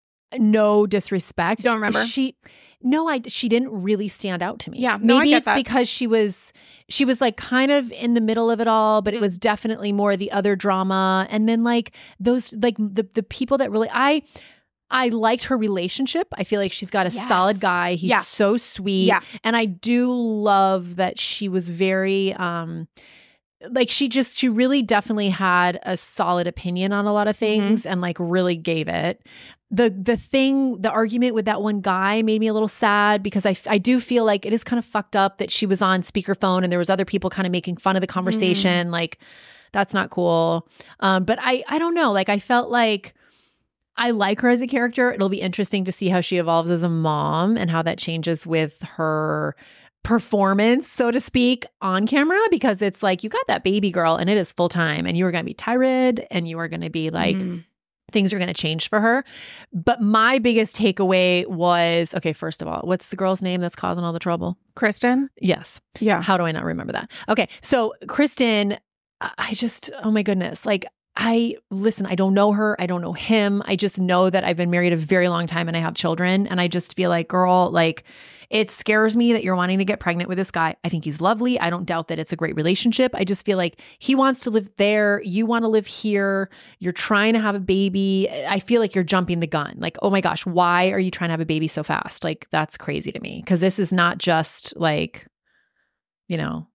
no disrespect. Don't remember. She no, I she didn't really stand out to me. Yeah, no, I maybe get it's that. because she was she was like kind of in the middle of it all, but it was definitely more the other drama. And then like those like the the people that really I I liked her relationship. I feel like she's got a Yes. solid guy. He's Yeah. so sweet. Yeah. And I do love that she was very um like she just she really definitely had a solid opinion on a lot of things and like really gave it. The the thing, the argument with that one guy made me a little sad because I, I do feel like it is kind of fucked up that she was on speakerphone and there was other people kind of making fun of the conversation. Like that's not cool. Um, but I I don't know. Like I felt like I like her as a character. It'll be interesting to see how she evolves as a mom and how that changes with her performance, so to speak, on camera, because it's like you got that baby girl and it is full time and you are going to be tired and you are going to be like, Mhm. things are going to change for her. But my biggest takeaway was, okay, first of all, what's the girl's name that's causing all the trouble? Kristen? Yes. Yeah. How do I not remember that? Okay. So Kristen, I I just, oh my goodness. Like, I listen, I don't know her. I don't know him. I just know that I've been married a very long time and I have children. And I just feel like, girl, like, it scares me that you're wanting to get pregnant with this guy. I think he's lovely. I don't doubt that it's a great relationship. I just feel like he wants to live there. You want to live here. You're trying to have a baby. I feel like you're jumping the gun. Like, oh my gosh, why are you trying to have a baby so fast? Like, that's crazy to me. Because this is not just like, you know,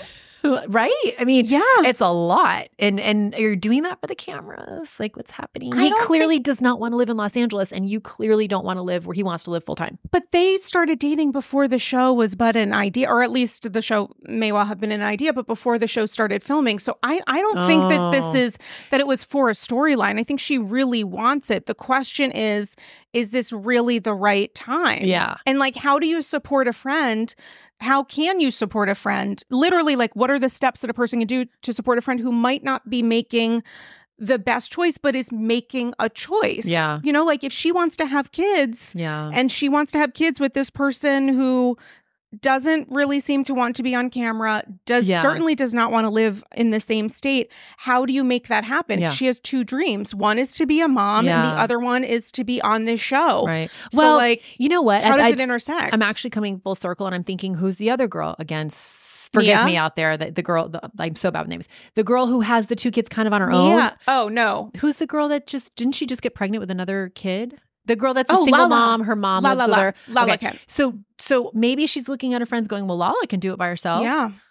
right? I mean, Yeah. it's a lot. And and you're doing that for the cameras. Like, what's happening? I He don't clearly does not want to live in Los Angeles, and you clearly don't want to live where he wants to live full time. But they started dating before the show was but an idea, or at least the show may well have been an idea, but before the show started filming. So I, I don't think that this Oh. is, that it was for a storyline. I think she really wants it. The question is, is this really the right time? Yeah. And like, how do you support a friend? How can you support a friend? Literally, like, what are the steps that a person can do to support a friend who might not be making the best choice, but is making a choice? Yeah. You know, like if she wants to have kids, Yeah. and she wants to have kids with this person who doesn't really seem to want to be on camera, does Yeah. certainly does not want to live in the same state. How do you make that happen? Yeah. She has two dreams. One is to be a mom, and Yeah. the other one is to be on this show. Right. So, Well, like, you know what? how I- does I it just- intersect? I'm actually coming full circle and I'm thinking, who's the other girl? Again, s- forgive Mia? me out there. The, the girl, the, I'm so bad with names. The girl who has the two kids kind of on her Yeah. own. Oh, no. Who's the girl that just, didn't she just get pregnant with another kid? The girl that's a Oh, single Lala. mom. Her mom La lives la with la. her. Lala Okay. Kent. So, so maybe she's looking at her friends going, well, Lala can do it by herself. Yeah.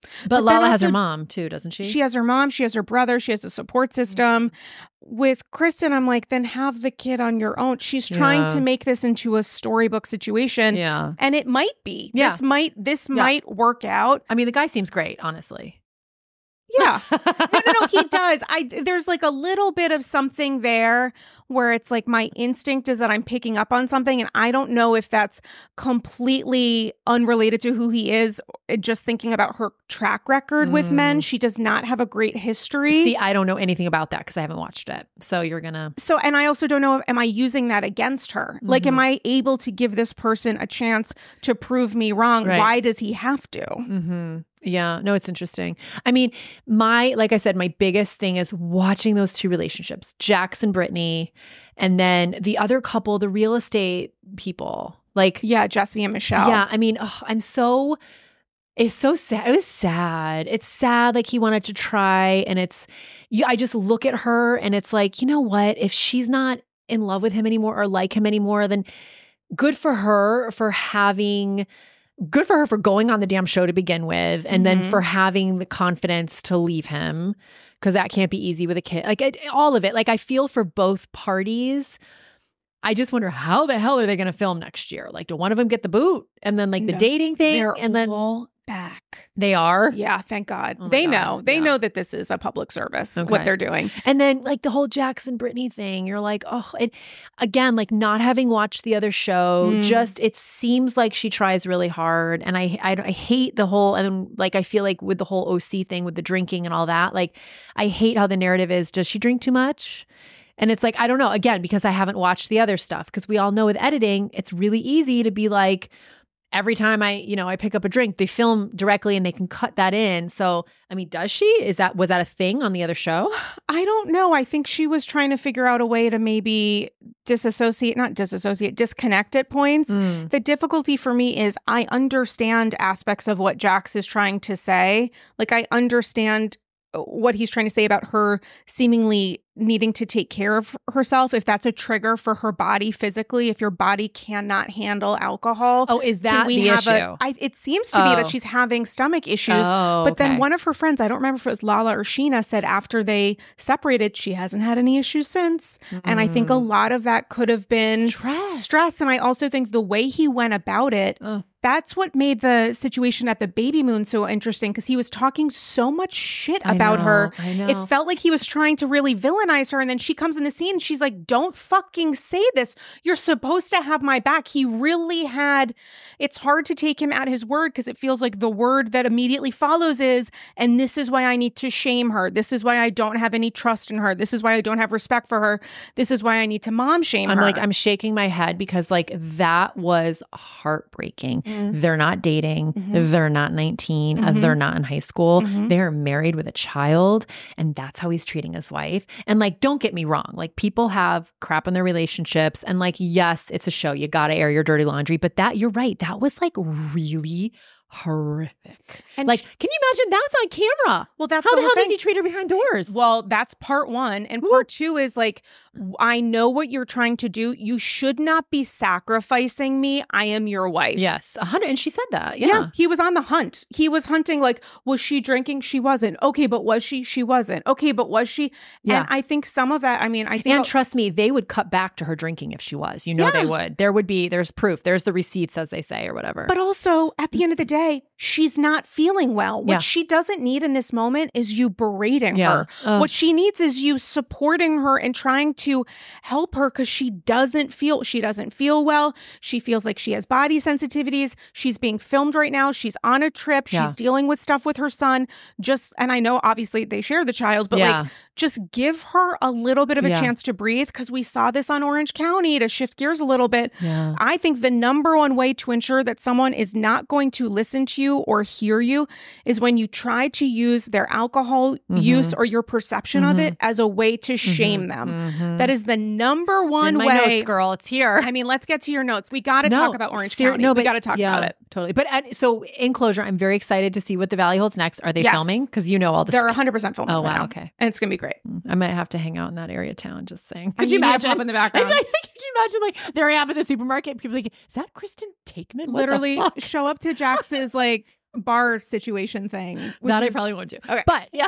But, But then Lala has also- her mom too, doesn't she? She has her mom, she has her brother, she has a support system. With Kristen, I'm like, then have the kid on your own. She's trying Yeah. to make this into a storybook situation. Yeah. And it might be. Yeah. This might this Yeah. might work out. I mean, the guy seems great, honestly. Yeah. No, no, no, he does. I there's like a little bit of something there where it's like my instinct is that I'm picking up on something, and I don't know if that's completely unrelated to who he is. Just thinking about her track record with men, she does not have a great history. See, I don't know anything about that because I haven't watched it. So you're gonna. So, and I also don't know, am I using that against her? Like, am I able to give this person a chance to prove me wrong? Right. Why does he have to? Mm-hmm. Yeah, no, it's interesting. I mean, my, like I said, my biggest thing is watching those two relationships, Jax and Brittany, and then the other couple, the real estate people. Like, Yeah, Jesse and Michelle. yeah, I mean, ugh, I'm so, it's so sad. It was sad. It's sad. Like he wanted to try, and it's, you, I just look at her and it's like, you know what? If she's not in love with him anymore or like him anymore, then good for her for having, good for her for going on the damn show to begin with, and then Mhm. for having the confidence to leave him, because that can't be easy with a kid. Like it, all of it. Like I feel for both parties. I just wonder how the hell are they going to film next year? Like, do one of them get the boot, and then like the No. dating thing, They're and then all back. they are, Yeah, thank God. Oh my they God, know. They yeah. know that this is a public service, Okay. what they're doing. and then like the whole Jackson Brittany thing. You're like, oh, it again, like not having watched the other show, Mm. just it seems like she tries really hard, and I, I I hate the whole, and then like I feel like with the whole O C thing with the drinking and all that, like I hate how the narrative is, does she drink too much? And it's like, I don't know, again, because I haven't watched the other stuff, because we all know with editing, it's really easy to be like, every time I, you know, I pick up a drink, they film directly and they can cut that in. So, I mean, does she? Is that, was that a thing on the other show? I don't know. I think she was trying to figure out a way to maybe disassociate, not disassociate, disconnect at points. Mm. The difficulty for me is I understand aspects of what Jax is trying to say. Like, I understand what he's trying to say about her seemingly needing to take care of herself, if that's a trigger for her body physically, if your body cannot handle alcohol. Oh, is can that we the have issue? A, I, it seems to be Oh. that she's having stomach issues. Oh, But then okay. one of her friends, I don't remember if it was Lala or Sheena, said after they separated, she hasn't had any issues since. And I think a lot of that could have been Stress. stress. And I also think the way he went about it, Oh. that's what made the situation at the baby moon so interesting, because he was talking so much shit I about know, her. I know. It felt like he was trying to really villainize her. And then she comes in the scene and she's like, don't fucking say this. You're supposed to have my back. He really had, it's hard to take him at his word, because it feels like the word that immediately follows is, and this is why I need to shame her. This is why I don't have any trust in her. This is why I don't have respect for her. This is why I need to mom shame I'm her. like, I'm shaking my head, because like that was heartbreaking. Mm. They're not dating. Mhm. They're not nineteen. uh, Mhm. They're not in high school. Mhm. They're married with a child. And that's how he's treating his wife. And like, don't get me wrong. Like, people have crap in their relationships. And like, yes, it's a show. You got to air your dirty laundry. But that, you're right. That was like really horrific. And like, can you imagine that's on camera? Well, that's How the the whole hell thing. does he treat her behind doors? Well, that's part one. And part two is like, I know what you're trying to do. You should not be sacrificing me. I am your wife. Yes, a hundred. And she said that. Yeah. Yeah. He was on the hunt. He was hunting, like, was she drinking? She wasn't. Okay, but was she? She wasn't. Okay, but was she? Yeah. And I think some of that, I mean, I think. And trust me, they would cut back to her drinking if she was. You know, Yeah. they would. There would be, there's proof. There's the receipts, as they say, or whatever. But also, at the end of the day, she's not feeling well. What Yeah. she doesn't need in this moment is you berating Yeah. her. Ugh. What she needs is you supporting her and trying to help her, because she doesn't feel she doesn't feel well. She feels like she has body sensitivities. She's being filmed right now. She's on a trip. She's Yeah. dealing with stuff with her son. Just and I know obviously they share the child, but Yeah. like just give her a little bit of a Yeah. chance to breathe, because we saw this on Orange County. To shift gears a little bit, Yeah. I think the number one way to ensure that someone is not going to listen to you or hear you is when you try to use their alcohol use or your perception of it as a way to shame them. Mhm. That is the number It's one in my way. notes, girl. It's here. I mean, let's get to your notes. We got to No, talk about Orange ser- County. No, we but got to talk yeah, about it. Totally. But at, so in closure, I'm very excited to see what the Valley holds next. Are they Yes. filming? Because you know all this. They're one hundred percent filming Oh, right wow, now. okay. And it's going to be great. I might have to hang out in that area of town. Just saying. I Could you need a imagine? pub in the background. Could you imagine like they're out at the supermarket? People are like, is that Kristen Takeman? What the Literally fuck? show up to Jax's like bar situation thing. That is, I probably won't do. Okay. But yeah.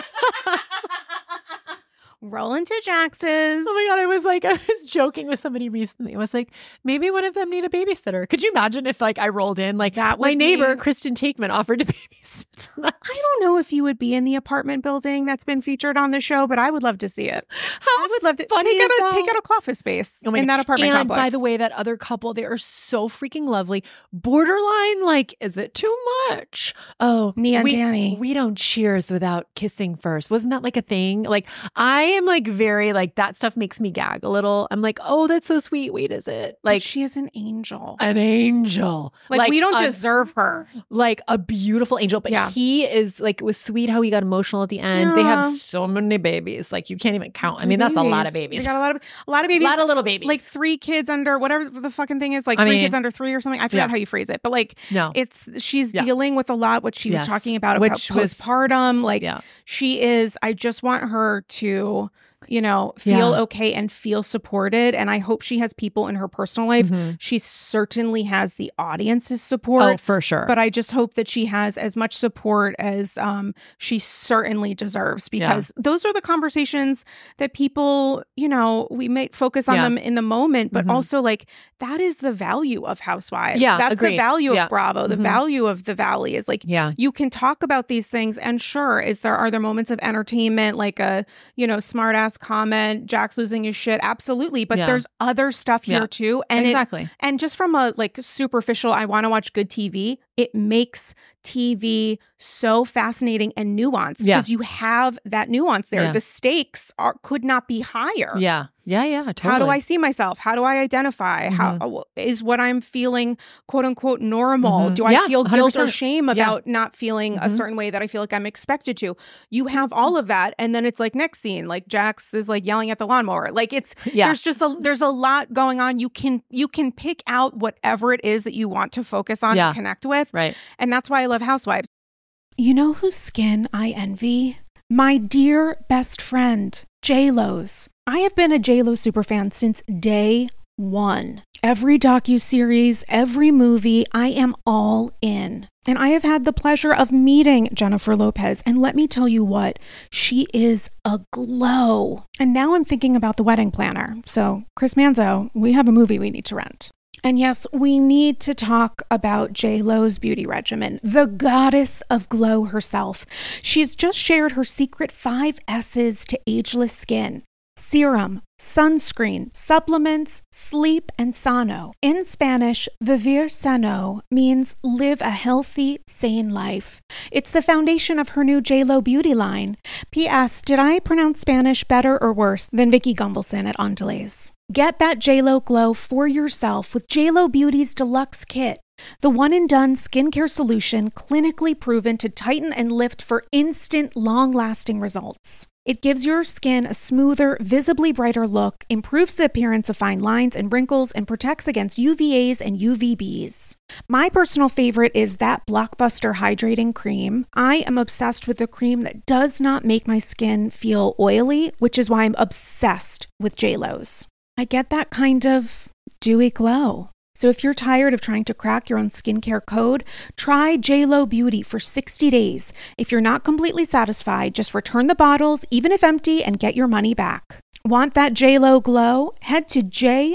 Roll into Jax's. Oh my God. I was like, I was joking with somebody recently. I was like, maybe one of them need a babysitter. Could you imagine if like I rolled in, like That my would neighbor, be- Kristen Takeman, offered to babysit? I don't know if you would be in the apartment building that's been featured on the show, but I would love to see it. How I would love to funny take is out a that? take out a closet space Oh my in God. that apartment and complex. by the way, that other couple, they are so freaking lovely. Borderline, like, is it too much? Oh, Nia and we, Danny. we don't cheers without kissing first. Wasn't that like a thing? Like, I am like very like that stuff makes me gag a little. I'm like, oh, that's so sweet. Wait, is it Like like she is an angel. an angel? Like, we don't a, deserve her. like a beautiful angel, but Yeah. he is like, it was sweet how he got emotional at the end. They Yeah. have so many babies, like you can't even count. I mean, that's a lot of They babies. got a lot of a lot of A babies. lot of little babies. Like three kids under whatever the fucking thing is, like I three mean, kids under three or something. I forgot yeah. how you phrase it, but like no, it's she's Yeah. dealing with a lot. What she was Yes. talking about Which about was- postpartum, like yeah. she is. I just want her to, you know, feel Yeah. okay and feel supported. And I hope she has people in her personal life. Mhm. She certainly has the audience's support. Oh, for sure. But I just hope that she has as much support as um, she certainly deserves, because those are the conversations that people, you know, we may focus on Yeah. them in the moment, but Mhm. also like that is the value of Housewives. Yeah, That's the agreed. value Yeah. of Bravo. The Mhm. value of the Valley is like, yeah. you can talk about these things, and sure, is there are there moments of entertainment, like a, you know, smart ass comment, Jax losing his shit, absolutely, but Yeah. there's other stuff here Yeah. too, and it exactly. and just from a like superficial, I want to watch good T V, it makes T V so fascinating and nuanced Yeah. because you have that nuance there. Yeah. The stakes are could not be higher. Yeah. Yeah. Yeah. Totally. How do I see myself? How do I identify? How is what I'm feeling, quote unquote, normal? Mhm. Do I Yeah, feel one hundred guilt or percent. shame Yeah. about not feeling a Mhm. certain way that I feel like I'm expected to? You have all of that, and then it's like next scene, like Jax is like yelling at the lawnmower. Like it's Yeah. there's just a there's a lot going on. You can you can pick out whatever it is that you want to focus on Yeah. and connect with, Right. and that's why I love Housewives. You know whose skin I envy? My dear best friend, J-Lo's. I have been a J-Lo superfan since day one. Every docuseries, every movie, I am all in. And I have had the pleasure of meeting Jennifer Lopez. And let me tell you what, she is a glow. And now I'm thinking about the wedding planner. So, Chris Manzo, we have a movie we need to rent. And yes, we need to talk about J-Lo's beauty regimen, the goddess of glow herself. She's just shared her secret five S's to ageless skin: serum, sunscreen, supplements, sleep, and sano. In Spanish, vivir sano means live a healthy, sane life. It's the foundation of her new J-Lo beauty line. P S. Did I pronounce Spanish better or worse than Vicky Gunvalson at Andalays? Get that J-Lo glow for yourself with J-Lo Beauty's Deluxe Kit, the one-and-done skincare solution clinically proven to tighten and lift for instant, long-lasting results. It gives your skin a smoother, visibly brighter look, improves the appearance of fine lines and wrinkles, and protects against U V As and U V Bs. My personal favorite is that Blockbuster Hydrating Cream. I am obsessed with a cream that does not make my skin feel oily, which is why I'm obsessed with J-Lo's. I get that kind of dewy glow. So if you're tired of trying to crack your own skincare code, try J-Lo Beauty for sixty days. If you're not completely satisfied, just return the bottles, even if empty, and get your money back. Want that J-Lo glow? Head to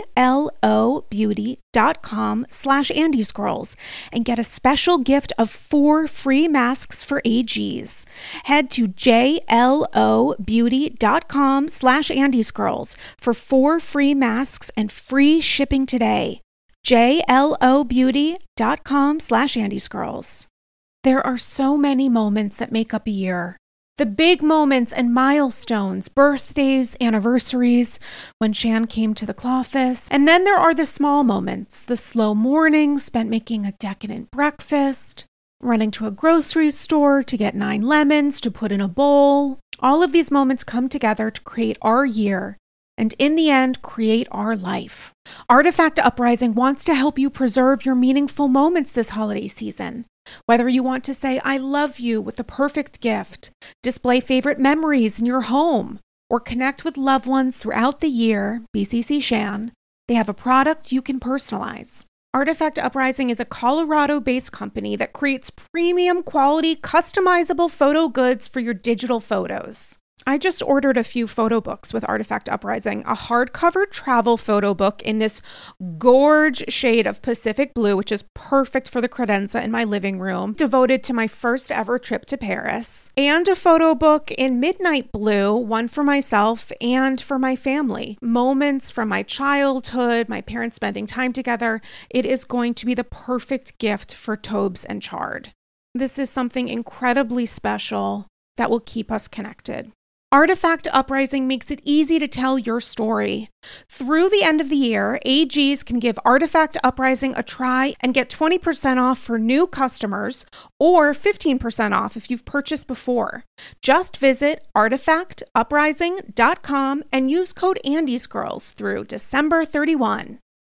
jlobeauty.com slash Andy Scrolls and get a special gift of four free masks for A Gs. Head to jlobeauty.com slash Andy Scrolls for four free masks and free shipping today. jlobeauty.com slash Andy Scrolls. There are so many moments that make up a year. The big moments and milestones, birthdays, anniversaries, when Shan came to the Clawfest. And then there are the small moments, the slow mornings spent making a decadent breakfast, running to a grocery store to get nine lemons to put in a bowl. All of these moments come together to create our year, and in the end, create our life. Artifact Uprising wants to help you preserve your meaningful moments this holiday season. Whether you want to say, I love you with the perfect gift, display favorite memories in your home, or connect with loved ones throughout the year, B C C Shan, they have a product you can personalize. Artifact Uprising is a Colorado-based company that creates premium quality, customizable photo goods for your digital photos. I just ordered a few photo books with Artifact Uprising, a hardcover travel photo book in this gorge shade of Pacific blue, which is perfect for the credenza in my living room, devoted to my first ever trip to Paris, and a photo book in midnight blue, one for myself and for my family. Moments from my childhood, my parents spending time together. It is going to be the perfect gift for Tobes and Chard. This is something incredibly special that will keep us connected. Artifact Uprising makes it easy to tell your story. Through the end of the year, A Gs can give Artifact Uprising a try and get twenty percent off for new customers or fifteen percent off if you've purchased before. Just visit artifact uprising dot com and use code AndysGirls through December thirty-first.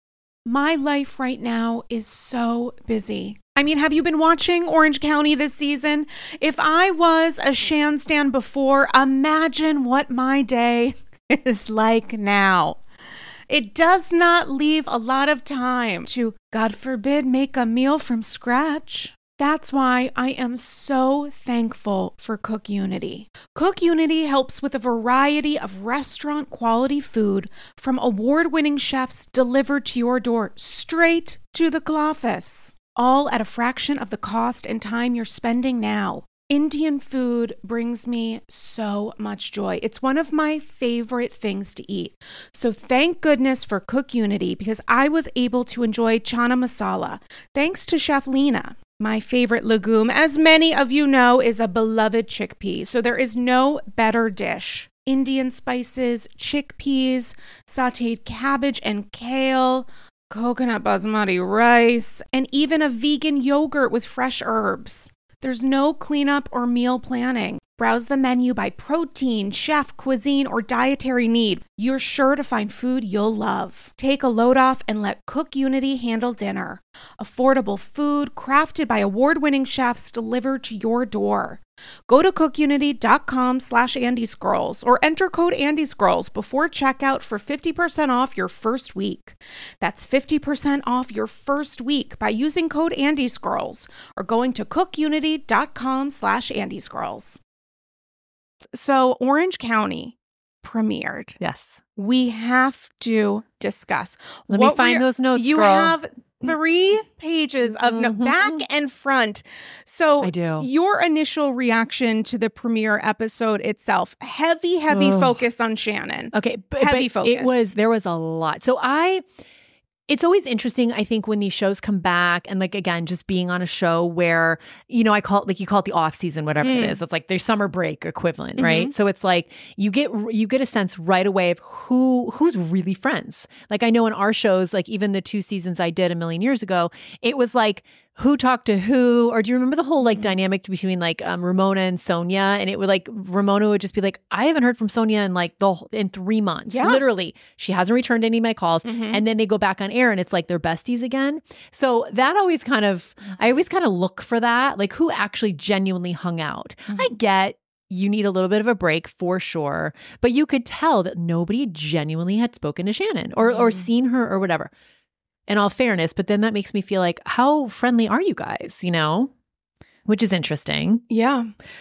My life right now is so busy. I mean, have you been watching Orange County this season? If I was a Shan stan before, imagine what my day is like now. It does not leave a lot of time to, God forbid, make a meal from scratch. That's why I am so thankful for Cook Unity. Cook Unity helps with a variety of restaurant quality food from award-winning chefs delivered to your door straight to the office, all at a fraction of the cost and time you're spending now. Indian food brings me so much joy. It's one of my favorite things to eat. So thank goodness for Cook Unity, because I was able to enjoy chana masala thanks to Chef Lena. My favorite legume, as many of you know, is a beloved chickpea. So there is no better dish. Indian spices, chickpeas, sauteed cabbage and kale, coconut basmati rice, and even a vegan yogurt with fresh herbs. There's no cleanup or meal planning. Browse the menu by protein, chef, cuisine, or dietary need. You're sure to find food you'll love. Take a load off and let Cook Unity handle dinner. Affordable food crafted by award-winning chefs delivered to your door. Go to cookunity.com slash andysgirls or enter code andysgirls before checkout for fifty percent off your first week. That's fifty percent off your first week by using code andysgirls or going to cookunity.com slash andysgirls. So Orange County premiered. Yes. We have to discuss. Let me find those notes, You girl. have three pages of no- Mhm. back and front. So I do. Your initial reaction to the premiere episode itself, heavy, heavy Ugh. focus on Shannon. Okay, but, Heavy but focus. it was there was a lot. So I it's always interesting, I think, when these shows come back and, like, again, just being on a show where, you know, I call it, like, you call it the off season, whatever Mm. it is. It's like their summer break equivalent, Mhm. right? So it's like you get you get a sense right away of who who's really friends. Like, I know in our shows, like even the two seasons I did a million years ago, it was like who talked to who, or do you remember the whole like Mhm. dynamic between like um, Ramona and Sonia? And it would like Ramona would just be like, I haven't heard from Sonia in like the whole- in three months. Yeah. Literally, she hasn't returned any of my calls. Mhm. And then they go back on air and it's like they're besties again. So that always kind of, I always kind of look for that, like who actually genuinely hung out. Mhm. I get you need a little bit of a break for sure, but you could tell that nobody genuinely had spoken to Shannon or or Mhm. seen her or whatever. In all fairness, but then that makes me feel like, how friendly are you guys, you know? Which is interesting. Yeah.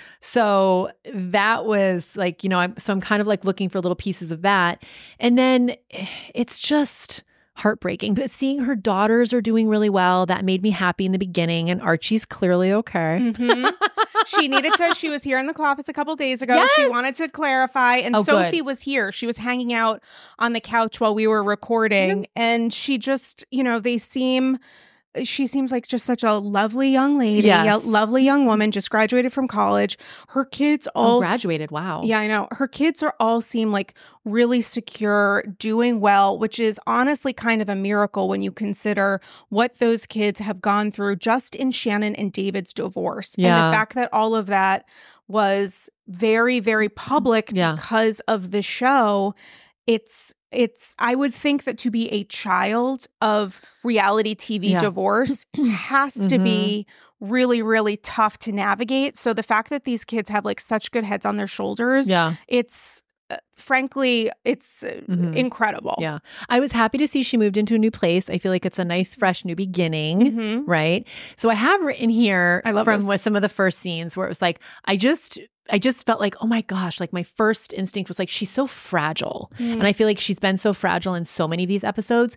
So that was like, you know, I'm, so I'm kind of like looking for little pieces of that. And then it's just heartbreaking. But seeing her daughters are doing really well, that made me happy in the beginning. And Archie's clearly okay. Mhm. She needed to, she was here in the office a couple days ago. Yes! She wanted to clarify. And Oh, Sophie good. was here. She was hanging out on the couch while we were recording. And she just, you know, they seem, she seems like just such a lovely young lady, Yes. a lovely young woman, just graduated from college. Her kids all Oh, graduated. Wow. Yeah, I know. Her kids are all seem like really secure, doing well, which is honestly kind of a miracle when you consider what those kids have gone through just in Shannon and David's divorce. And Yeah. the fact that all of that was very, very public Yeah. because of the show. It's it's I would think that to be a child of reality T V Yeah. divorce has to Mhm. be really, really tough to navigate. So the fact that these kids have like such good heads on their shoulders, Yeah. it's uh, frankly, it's uh, Mhm. incredible. Yeah. I was happy to see she moved into a new place. I feel like it's a nice, fresh new beginning, Mhm. right? So I have written here I love from this. what some of the first scenes where it was like, I just, I just felt like, oh my gosh, like my first instinct was like, she's so fragile. Mm. And I feel like she's been so fragile in so many of these episodes.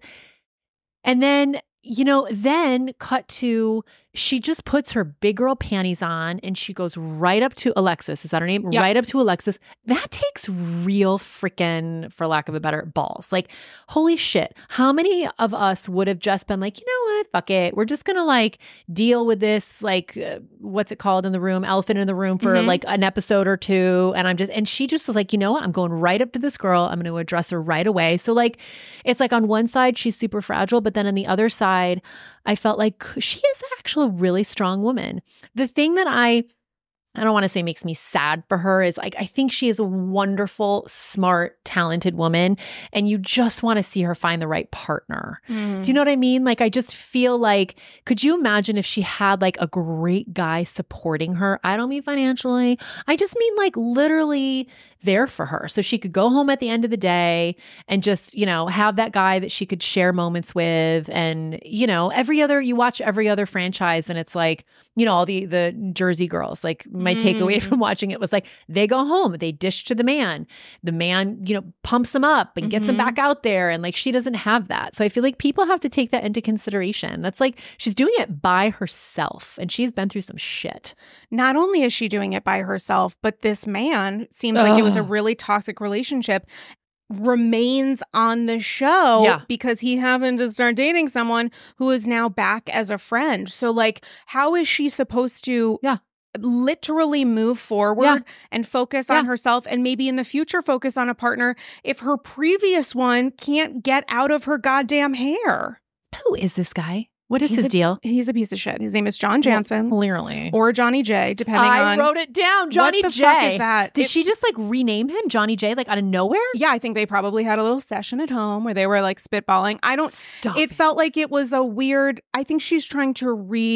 And then, you know, then cut to she just puts her big girl panties on and she goes right up to Alexis. Is that her name? Yep. Right up to Alexis. That takes real freaking, for lack of a better, balls. Like, holy shit. How many of us would have just been like, you know what? Fuck it. We're just going to like deal with this, like, uh, what's it called in the room? Elephant in the room for Mhm. like an episode or two. And I'm just, and she just was like, you know what? I'm going right up to this girl. I'm going to address her right away. So like, it's like on one side, she's super fragile, but then on the other side, I felt like she is actually a really strong woman. The thing that I, I don't want to say makes me sad for her is like, I think she is a wonderful, smart, talented woman. And you just want to see her find the right partner. Mm. Do you know what I mean? Like, I just feel like, could you imagine if she had like a great guy supporting her? I don't mean financially. I just mean like literally there for her. So she could go home at the end of the day and just, you know, have that guy that she could share moments with. And, you know, every other, you watch every other franchise and it's like, you know, all the, the Jersey girls, like my Mm. takeaway from watching it was like, they go home, they dish to the man. The man, you know, pumps them up and gets them Mhm. back out there. And like, she doesn't have that. So I feel like people have to take that into consideration. That's like, she's doing it by herself and she's been through some shit. Not only is she doing it by herself, but this man seems like it was a Ugh. really toxic relationship, remains on the show Yeah. because he happened to start dating someone who is now back as a friend. So like, how is she supposed to Yeah. literally move forward Yeah. and focus Yeah. on herself and maybe in the future focus on a partner if her previous one can't get out of her goddamn hair? Who is this guy? What is He's his a- deal? He's a piece of shit. His name is John Jansen Well, clearly. or Johnny J, depending I on wrote it down. Johnny what the J. fuck is that? Did It- she just like rename him Johnny J like out of nowhere? Yeah, I think they probably had a little session at home where they were like spitballing. I don't, Stop. it felt like it was a weird, I think she's trying to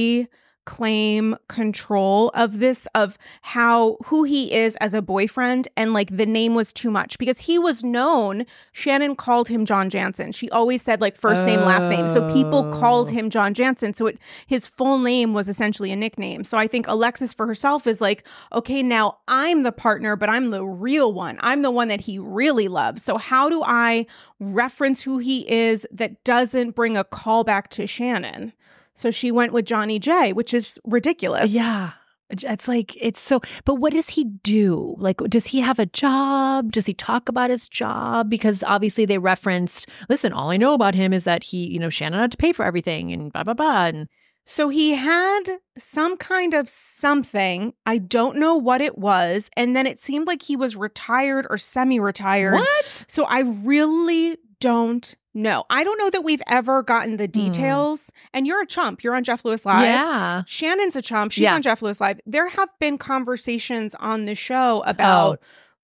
reclaim control of this, of how, who he is as a boyfriend. And like the name was too much because he was known. Shannon called him John Jansen. She always said like first name, last name. So people called Oh. him John Jansen. So it, his full name was essentially a nickname. So I think Alexis for herself is like, okay, now I'm the partner, but I'm the real one. I'm the one that he really loves. So how do I reference who he is that doesn't bring a callback to Shannon? So she went with Johnny J, which is ridiculous. Yeah. It's like, it's so, but what does he do? Like, does he have a job? Does he talk about his job? Because obviously they referenced, listen, all I know about him is that he, you know, Shannon had to pay for everything and blah, blah, blah. And So he had some kind of something. I don't know what it was. And then it seemed like he was retired or semi-retired. what? So I really don't know. I don't know that we've ever gotten the details. And you're a chump. You're on Jeff Lewis Live. Yeah. Shannon's a chump. She's Yeah. on Jeff Lewis Live. There have been conversations on the show about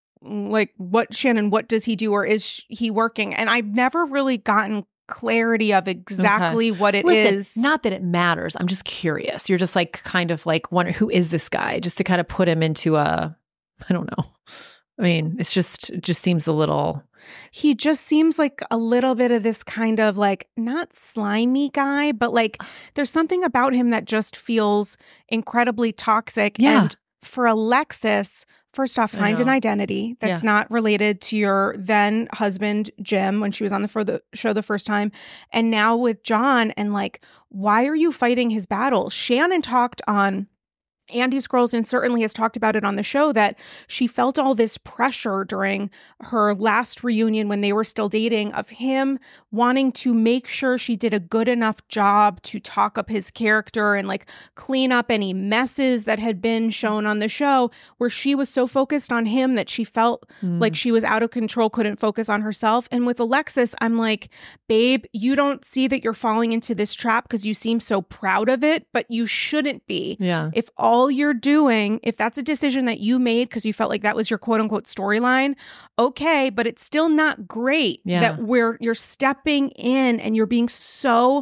like what Shannon, what does he do or is sh- he working? And I've never really gotten clarity of exactly what it is. Listen, not that it matters. I'm just curious. You're just like kind of like wondering who is this guy, just to kind of put him into a, I don't know. I mean, it's just, it just seems a little. He just seems like a little bit of this kind of like not slimy guy, but like there's something about him that just feels incredibly toxic. Yeah. And for Alexis, first off, I find an know. identity that's Yeah. not related to your then husband, Jim, when she was on the, for the show the first time. And now with John, and like, why are you fighting his battles? Shannon talked on Andy Scrolls and certainly has talked about it on the show that she felt all this pressure during her last reunion when they were still dating of him wanting to make sure she did a good enough job to talk up his character and like clean up any messes that had been shown on the show, where she was so focused on him that she felt Mm. like she was out of control, couldn't focus on herself. And with Alexis, I'm like, babe, you don't see that you're falling into this trap because you seem so proud of it, but you shouldn't be. Yeah. If all you're doing, if that's a decision that you made because you felt like that was your quote unquote storyline, okay, but it's still not great Yeah. that we're you're stepping in and you're being so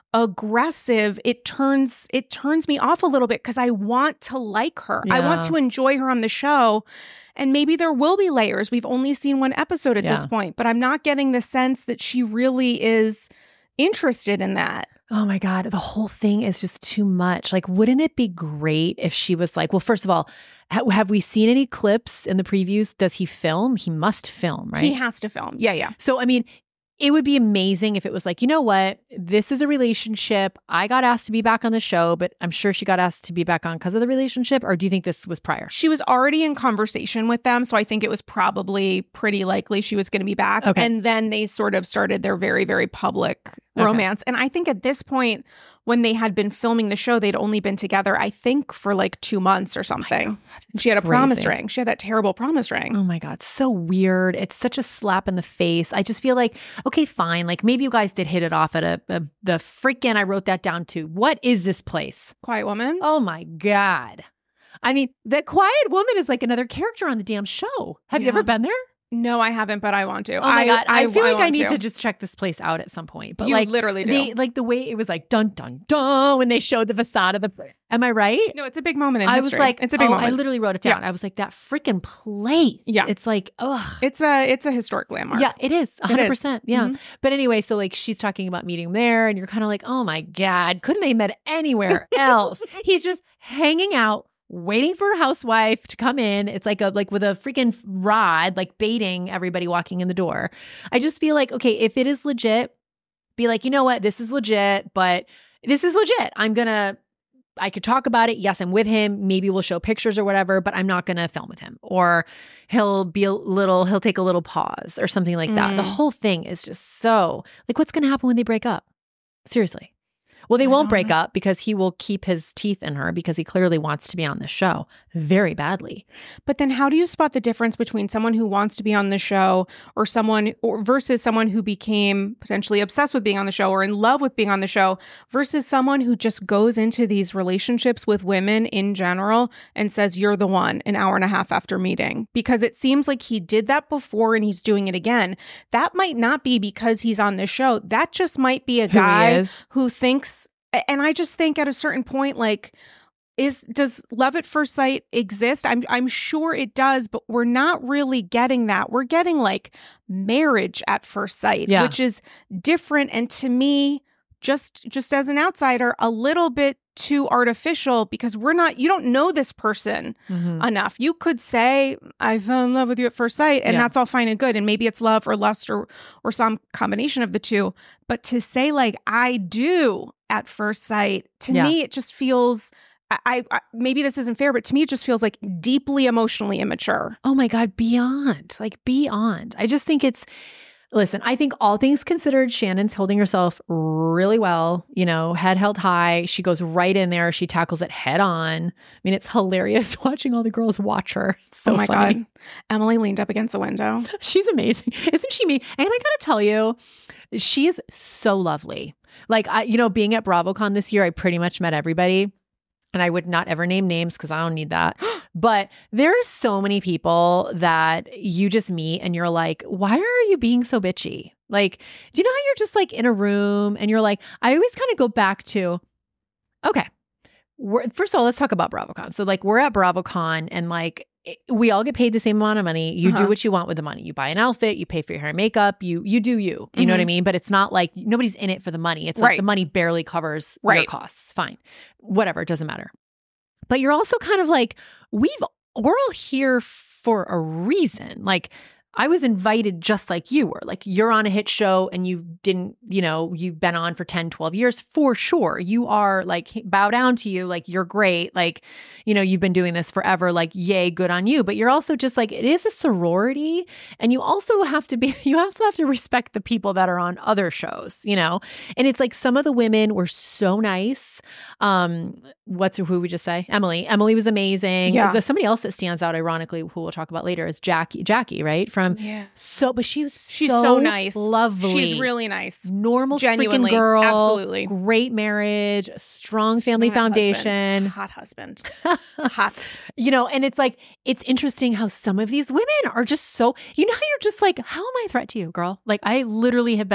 aggressive, it turns it turns me off a little bit because I want to like her. Yeah. I want to enjoy her on the show. And maybe there will be layers. We've only seen one episode at Yeah. this point, but I'm not getting the sense that she really is interested in that. Oh my God. The whole thing is just too much. Like, wouldn't it be great if she was like, well, first of all, ha- have we seen any clips in the previews? Does he film? He must film, right? He has to film. Yeah, yeah. So, I mean, it would be amazing if it was like, you know what? This is a relationship. I got asked to be back on the show, but I'm sure she got asked to be back on because of the relationship. Or do you think this was prior? She was already in conversation with them, so I think it was probably pretty likely she was going to be back. Okay. And then they sort of started their very, very public Okay. romance. And I think at this point, when they had been filming the show, they'd only been together, I think, for like two months or something. She had a promise crazy. ring. She had that terrible promise ring. Oh my God, so weird. It's such a slap in the face. I just feel like, okay, fine. Like maybe you guys did hit it off at a, a the freaking, I wrote that down too. What is this place? Quiet Woman. Oh my God. I mean, the Quiet Woman is like another character on the damn show. Have you Yeah. ever been there? No, I haven't, but I want to. Oh my I, God. I, feel like I, want need to. just check this place out at some point. But You like literally do. They, like the way it was like dun dun dun when they showed the facade of the. Am I right? No, it's a big moment in I history. was like, it's a big oh, moment. I literally wrote it down. I was like, that freaking place. Yeah. It's like, ugh. It's a it's a historic landmark. Yeah, it is. one hundred percent. Yeah. Mhm. But anyway, so like she's talking about meeting him there, and you're kind of like, oh my God, couldn't they have met anywhere else? He's just hanging out, waiting for a housewife to come in. It's like a like with a freaking rod, like baiting everybody walking in the door. I just feel like, okay, if it is legit, be like, you know what, this is legit, but this is legit. I'm gonna I could talk about it. Yes, I'm with him. Maybe we'll show pictures or whatever, but I'm not going to film with him. Or he'll be a little, he'll take a little pause or something like that. Mm. The whole thing is just so, like, what's going to happen when they break up? Seriously. Well, they I won't don't break know. up because he will keep his teeth in her because he clearly wants to be on the show very badly. But then how do you spot the difference between someone who wants to be on the show or someone or versus someone who became potentially obsessed with being on the show or in love with being on the show versus someone who just goes into these relationships with women in general and says, you're the one an hour and a half after meeting? Because it seems like he did that before and he's doing it again. That might not be because he's on the show. That just might be a Who he guy is. who thinks, and I just think at a certain point, like, Is does love at first sight exist? I'm I'm sure it does, but we're not really getting that. We're getting like marriage at first sight, Yeah. which is different, and to me, just just as an outsider, a little bit too artificial because we're not. You don't know this person Mhm. enough. You could say, I fell in love with you at first sight, and Yeah. that's all fine and good. And maybe it's love or lust or or some combination of the two. But to say like I do at first sight, to Yeah. me, it just feels I, I maybe this isn't fair, but to me, it just feels like deeply emotionally immature. Oh my God, beyond, like beyond. I just think it's, listen, I think all things considered, Shannon's holding herself really well, you know, head held high. She goes right in there. She tackles it head on. I mean, it's hilarious watching all the girls watch her. It's so oh my funny. God. Emily leaned up against the window. She's amazing. Isn't she me? And I gotta tell you, she is so lovely. Like, I, you know, being at BravoCon this year, I pretty much met everybody. And I would not ever name names because I don't need that. But there are so many people that you just meet and you're like, why are you being so bitchy? Like, do you know how you're just like in a room and you're like, I always kind of go back to, okay, we're, first of all, let's talk about BravoCon. So like we're at BravoCon and like it- we all get paid the same amount of money. You Uh-huh. do what you want with the money. You buy an outfit, you pay for your hair and makeup, you you do you. You know what I Mhm. mean? But it's not like nobody's in it for the money. It's like Right. the money barely covers your Right. costs. Fine. Whatever, it doesn't matter. But you're also kind of like, we've we're all here for a reason. Like I was invited just like you were. Like you're on a hit show and you didn't, you know, you've been on for ten, twelve years for sure. You are like, bow down to you. Like you're great. Like, you know, you've been doing this forever. Like, yay, good on you. But you're also just like, it is a sorority. And you also have to be, you also have to respect the people that are on other shows, you know? And it's like some of the women were so nice. Um, what's who we just say? Emily. Emily was amazing. Yeah. There's somebody else that stands out, ironically, who we'll talk about later is Jackie, Jackie, right? From Yeah. so, but she was She's so, so nice. lovely. She's really nice. normal Genuinely. freaking girl. Absolutely. Great marriage, strong family Hot foundation. husband. Hot husband. Hot. You know, and it's like, it's interesting how some of these women are just so, you know, how you're just like, how am I a threat to you, girl? Like, I literally have been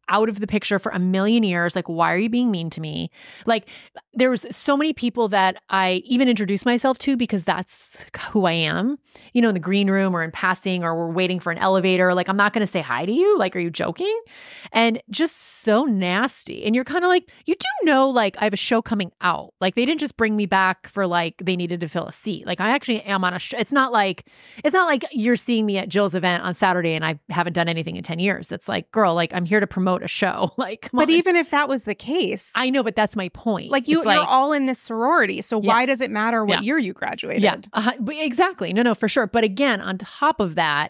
out of the picture for a million years. Like, why are you being mean to me? Like, there was so many people that I even introduced myself to because that's who I am, you know, in the green room or in passing or we're waiting for an elevator. Like, I'm not going to say hi to you. Like, are you joking? And just so nasty. And you're kind of like, you do know, like, I have a show coming out. Like, they didn't just bring me back for like, they needed to fill a seat. Like, I actually am on a show. It's not like, it's not like you're seeing me at Jill's event on Saturday and I haven't done anything in ten years. It's like, girl, like, I'm here to promote a show. Like, come but on. even if that was the case, I know, but that's my point. like you, It's you're like, all in this sorority. So Yeah. why does it matter what Yeah. year you graduated? yeah, uh, but exactly. No, no, for sure. But again, on top of that,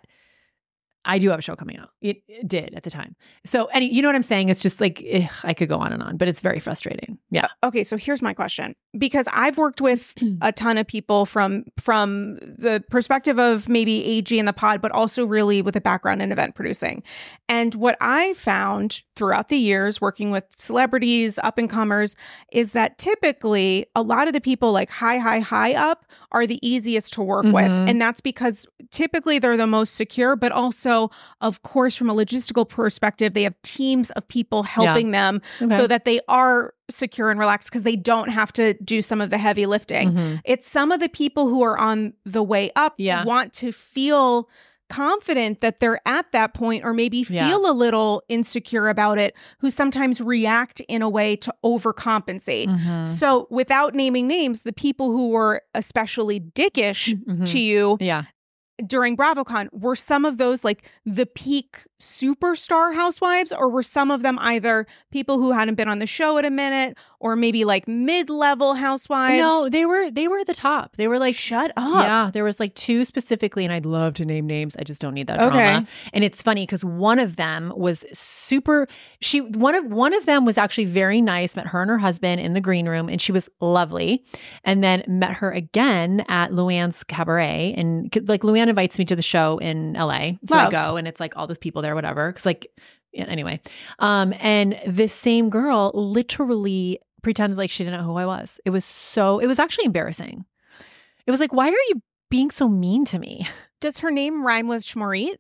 I do have a show coming out. It, it did at the time. So, any, you know what I'm saying? It's just like, ugh, I could go on and on, but it's very frustrating. Yeah. Okay, so here's my question. Because I've worked with a ton of people from from the perspective of maybe A G in the pod, but also really with a background in event producing. And what I found throughout the years working with celebrities, up and comers, is that typically a lot of the people like high, high, high up are the easiest to work with. Mhm. And that's because typically they're the most secure, but also, of course, from a logistical perspective, they have teams of people helping them Okay. so that they are secure and relaxed because they don't have to do some of the heavy lifting. Mhm. It's some of the people who are on the way up Yeah. want to feel confident that they're at that point or maybe feel Yeah. a little insecure about it, who sometimes react in a way to overcompensate. Mhm. So without naming names, the people who were especially dickish Mhm. to you Yeah. during BravoCon, were some of those like the peak superstar housewives, or were some of them either people who hadn't been on the show at a minute or maybe like mid-level housewives? No, they were they were at the top. They were like, Shut up. yeah, there was like two specifically, and I'd love to name names. I just don't need that Okay. drama. And it's funny because one of them was super. She one of one of them was actually very nice. Met her and her husband in the green room, and she was lovely. And then met her again at Luann's cabaret, and like Luann invites me to the show in L A, so Love. I go, and it's like all those people there, whatever. Because like, yeah, anyway, um, and this same girl literally pretended like she didn't know who I was. It was so. It was actually embarrassing. It was like, why are you being so mean to me? Does her name rhyme with Schmorit?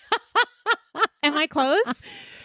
Am I close?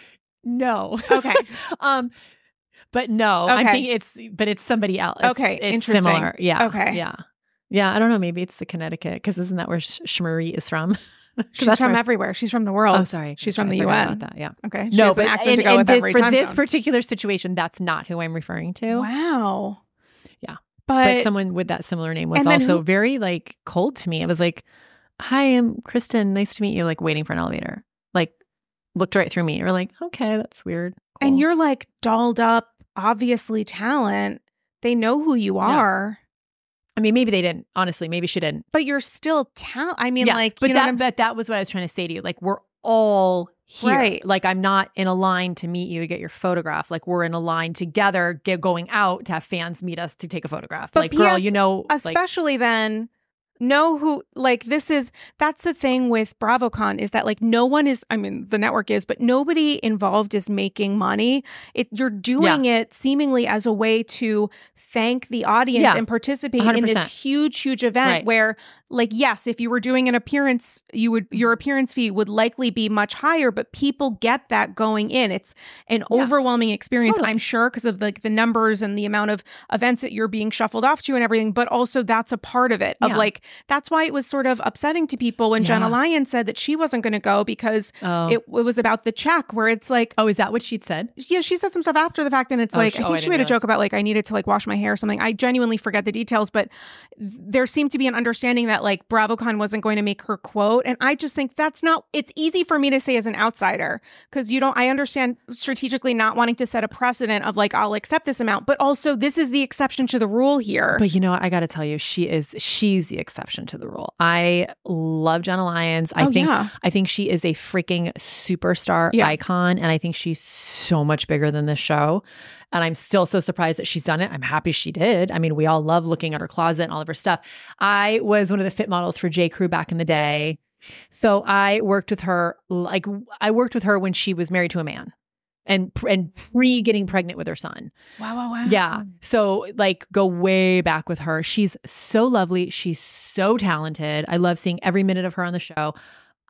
No. Okay. um, but no, I'm Okay. thinking it's, but it's somebody else. It's, Okay, it's interesting. similar. Yeah. Okay. Yeah. Yeah. I don't know. Maybe it's the Connecticut because isn't that where Sh- Shmuree is from? 'Cause She's that's from where- everywhere. She's from the world. Oh, sorry. She's Gotcha. from I the U forgot N. about that. Yeah. Okay. She No, has an but accent in, to go in with this, every for time this zone. particular situation, that's not who I'm referring to. Wow. Yeah. But, But someone with that similar name was And then also who- very like cold to me. It was like, hi, I'm Kristen. Nice to meet you. Like waiting for an elevator. Like looked right through me. You're like, okay, that's weird. Cool. and you're like dolled up, obviously talent. They know who you are, I mean, maybe they didn't. Honestly, maybe she didn't. but you're still talent. I mean, Yeah, like, but you know what that, I'm- but that was what I was trying to say to you. Like, we're all here. Right. Like, I'm not in a line to meet you to get your photograph. Like, we're in a line together, get going out to have fans meet us to take a photograph. But like, girl, P S you know, like, especially then, know who, like, this is, that's the thing with BravoCon is that, like, no one is, I mean, the network is, but nobody involved is making money. It, you're doing it seemingly as a way to thank the audience Yeah. and participate one hundred in this percent. huge, huge event Right. where, like, yes, if you were doing an appearance, you would, your appearance fee would likely be much higher, but people get that going in. It's an Yeah. overwhelming experience, Totally. I'm sure, because of like the numbers and the amount of events that you're being shuffled off to and everything, but also that's a part of it. Of Yeah. like, that's why it was sort of upsetting to people when Jenna Yeah. Lyons said that she wasn't going to go because oh. it, it was about the check, where it's like, oh, is that what she'd said? yeah, she said some stuff after the fact, and it's Oh, like, sh- I oh, think I she didn't made a realize. joke about like, I needed to like wash my hair or something. I genuinely forget the details, but there seemed to be an understanding that like BravoCon wasn't going to make her quote. And I just think that's not, it's easy for me to say as an outsider, because you don't, I understand strategically not wanting to set a precedent of like, I'll accept this amount, but also this is the exception to the rule here. But you know what? I got to tell you, she is, she's the exception to the rule. I love Jenna Lyons. I Oh, think, yeah. I think she is a freaking superstar Yeah. icon. And I think she's so much bigger than this show. And I'm still so surprised that she's done it. I'm happy she did. I mean, we all love looking at her closet and all of her stuff. I was one of the fit models for J. Crew back in the day. So I worked with her, like I worked with her when she was married to a man and, and pre getting pregnant with her son. Wow, wow, wow. Yeah. So like go way back with her. She's so lovely. She's so talented. I love seeing every minute of her on the show.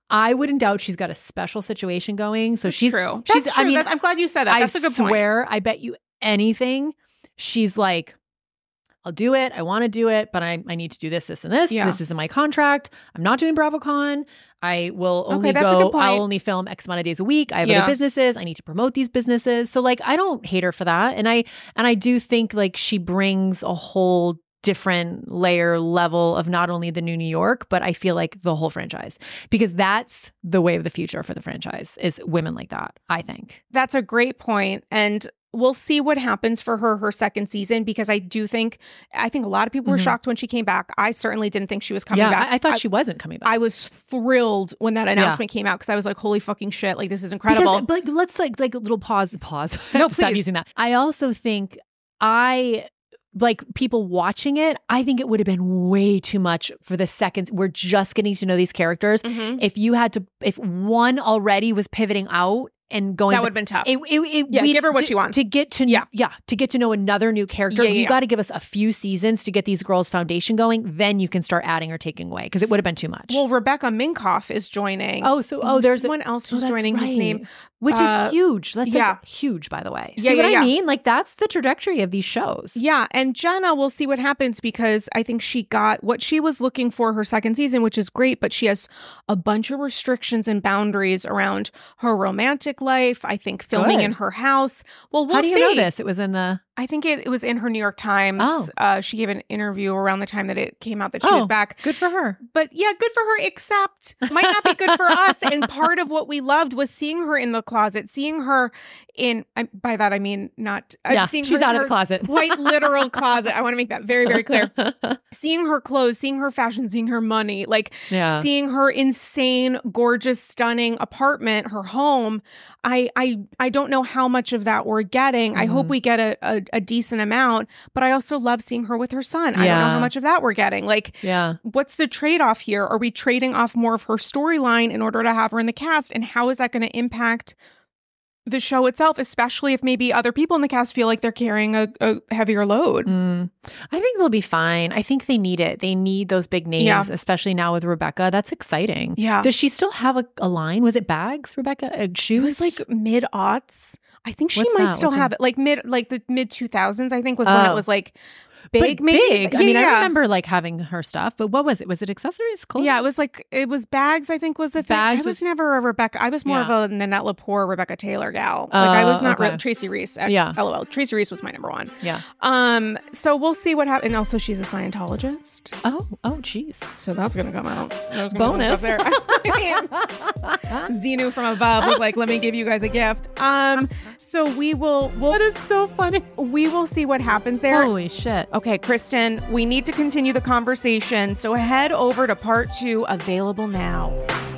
I wouldn't doubt she's got a special situation going. So That's she's true. She's, That's true. I mean, That's, I'm glad you said that. That's I a good point. swear, I bet you anything. She's like, I'll do it. I want to do it, but I, I need to do this, this, and this. Yeah. This is in my contract. I'm not doing BravoCon. I will only Okay, that's a go, good point. I'll only film X amount of days a week. I have Yeah. other businesses. I need to promote these businesses. So like, I don't hate her for that. And I, and I do think like she brings a whole different layer level of not only the new New York, but I feel like the whole franchise, because that's the way of the future for the franchise is women like that, I think. That's a great point. And we'll see what happens for her her second season, because I do think, I think a lot of people were Mhm. shocked when she came back. I certainly didn't think she was coming yeah, back. I, I thought I, she wasn't coming back. I was thrilled when that announcement came out, because I was like, holy fucking shit, like this is incredible. Because, like, let's like like a little pause. Pause. No, Stop please. using that. I also think I like people watching it. I think it would have been way too much for the seconds. We're just getting to know these characters. Mhm. If you had to, if one already was pivoting out and going, That would have been tough. It, it, it, Yeah, we- give her what to, she wants. to get to Yeah. yeah to get to know another new character. Yeah, yeah, you yeah. got to give us a few seasons to get these girls' foundation going. Then you can start adding or taking away, because it would have been too much. Well, Rebecca Minkoff is joining. oh, so oh, there's someone else oh, who's that's joining whose right. name. which uh, is huge. That's yeah. like huge, by the way. See Yeah, yeah, what yeah. I mean? Like that's the trajectory of these shows. Yeah, and Jenna, we'll see what happens, because I think she got what she was looking for her second season, which is great, but she has a bunch of restrictions and boundaries around her romantic life. I think filming Good. in her house. Well, we'll How do you see. know this? It was in the I think it, it was in her New York Times. Oh. Uh, she gave an interview around the time that it came out that she was Oh. back. good for her. But yeah, good for her, except might not be good for us. And part of what we loved was seeing her in the closet, seeing her in, I, by that I mean not, uh, Yeah, seeing she's her in out of her the closet. Quite literal closet. I want to make that very, very clear. Seeing her clothes, seeing her fashion, seeing her money, like Yeah. seeing her insane, gorgeous, stunning apartment, her home. I I I don't know how much of that we're getting. I hope Mhm. we get a, a, a decent amount, but I also love seeing her with her son. I don't know Yeah. how much of that we're getting. Like, Yeah. what's the trade-off here? Are we trading off more of her storyline in order to have her in the cast? And how is that going to impact the show itself, especially if maybe other people in the cast feel like they're carrying a, a heavier load? Mm. I think they'll be fine. I think they need it. They need those big names, Yeah. especially now with Rebecca. That's exciting. Yeah. Does she still have a, a line? Was it bags, Rebecca? Uh, shoes? It was like mid-aughts. I think she What's might that? still What's have in- it. Like mid like the mid two thousands, I think, was when it Oh. was like But big, maybe. big. I Yeah, mean, I yeah. remember like having her stuff, but what was it? Was it accessories? Clothes? Yeah, it was like it was bags. I think was the thing. Bags I was was- never a Rebecca. I was more Yeah. of a Nanette Lepore, Rebecca Taylor gal. Like I was Oh, not okay. re- Tracy Reese. Uh, Yeah. LOL. Tracy Reese was my number one. Yeah. Um. So we'll see what happens. And also, she's a Scientologist, Oh, oh, jeez. so that's gonna come out. There's gonna be some Bonus. stuff there. Xenu from above was like, "Let me give you guys a gift." Um. So we will. We'll. That is so funny. We will see what happens there. Holy shit. Okay, Kristen, we need to continue the conversation, so head over to part two, available now.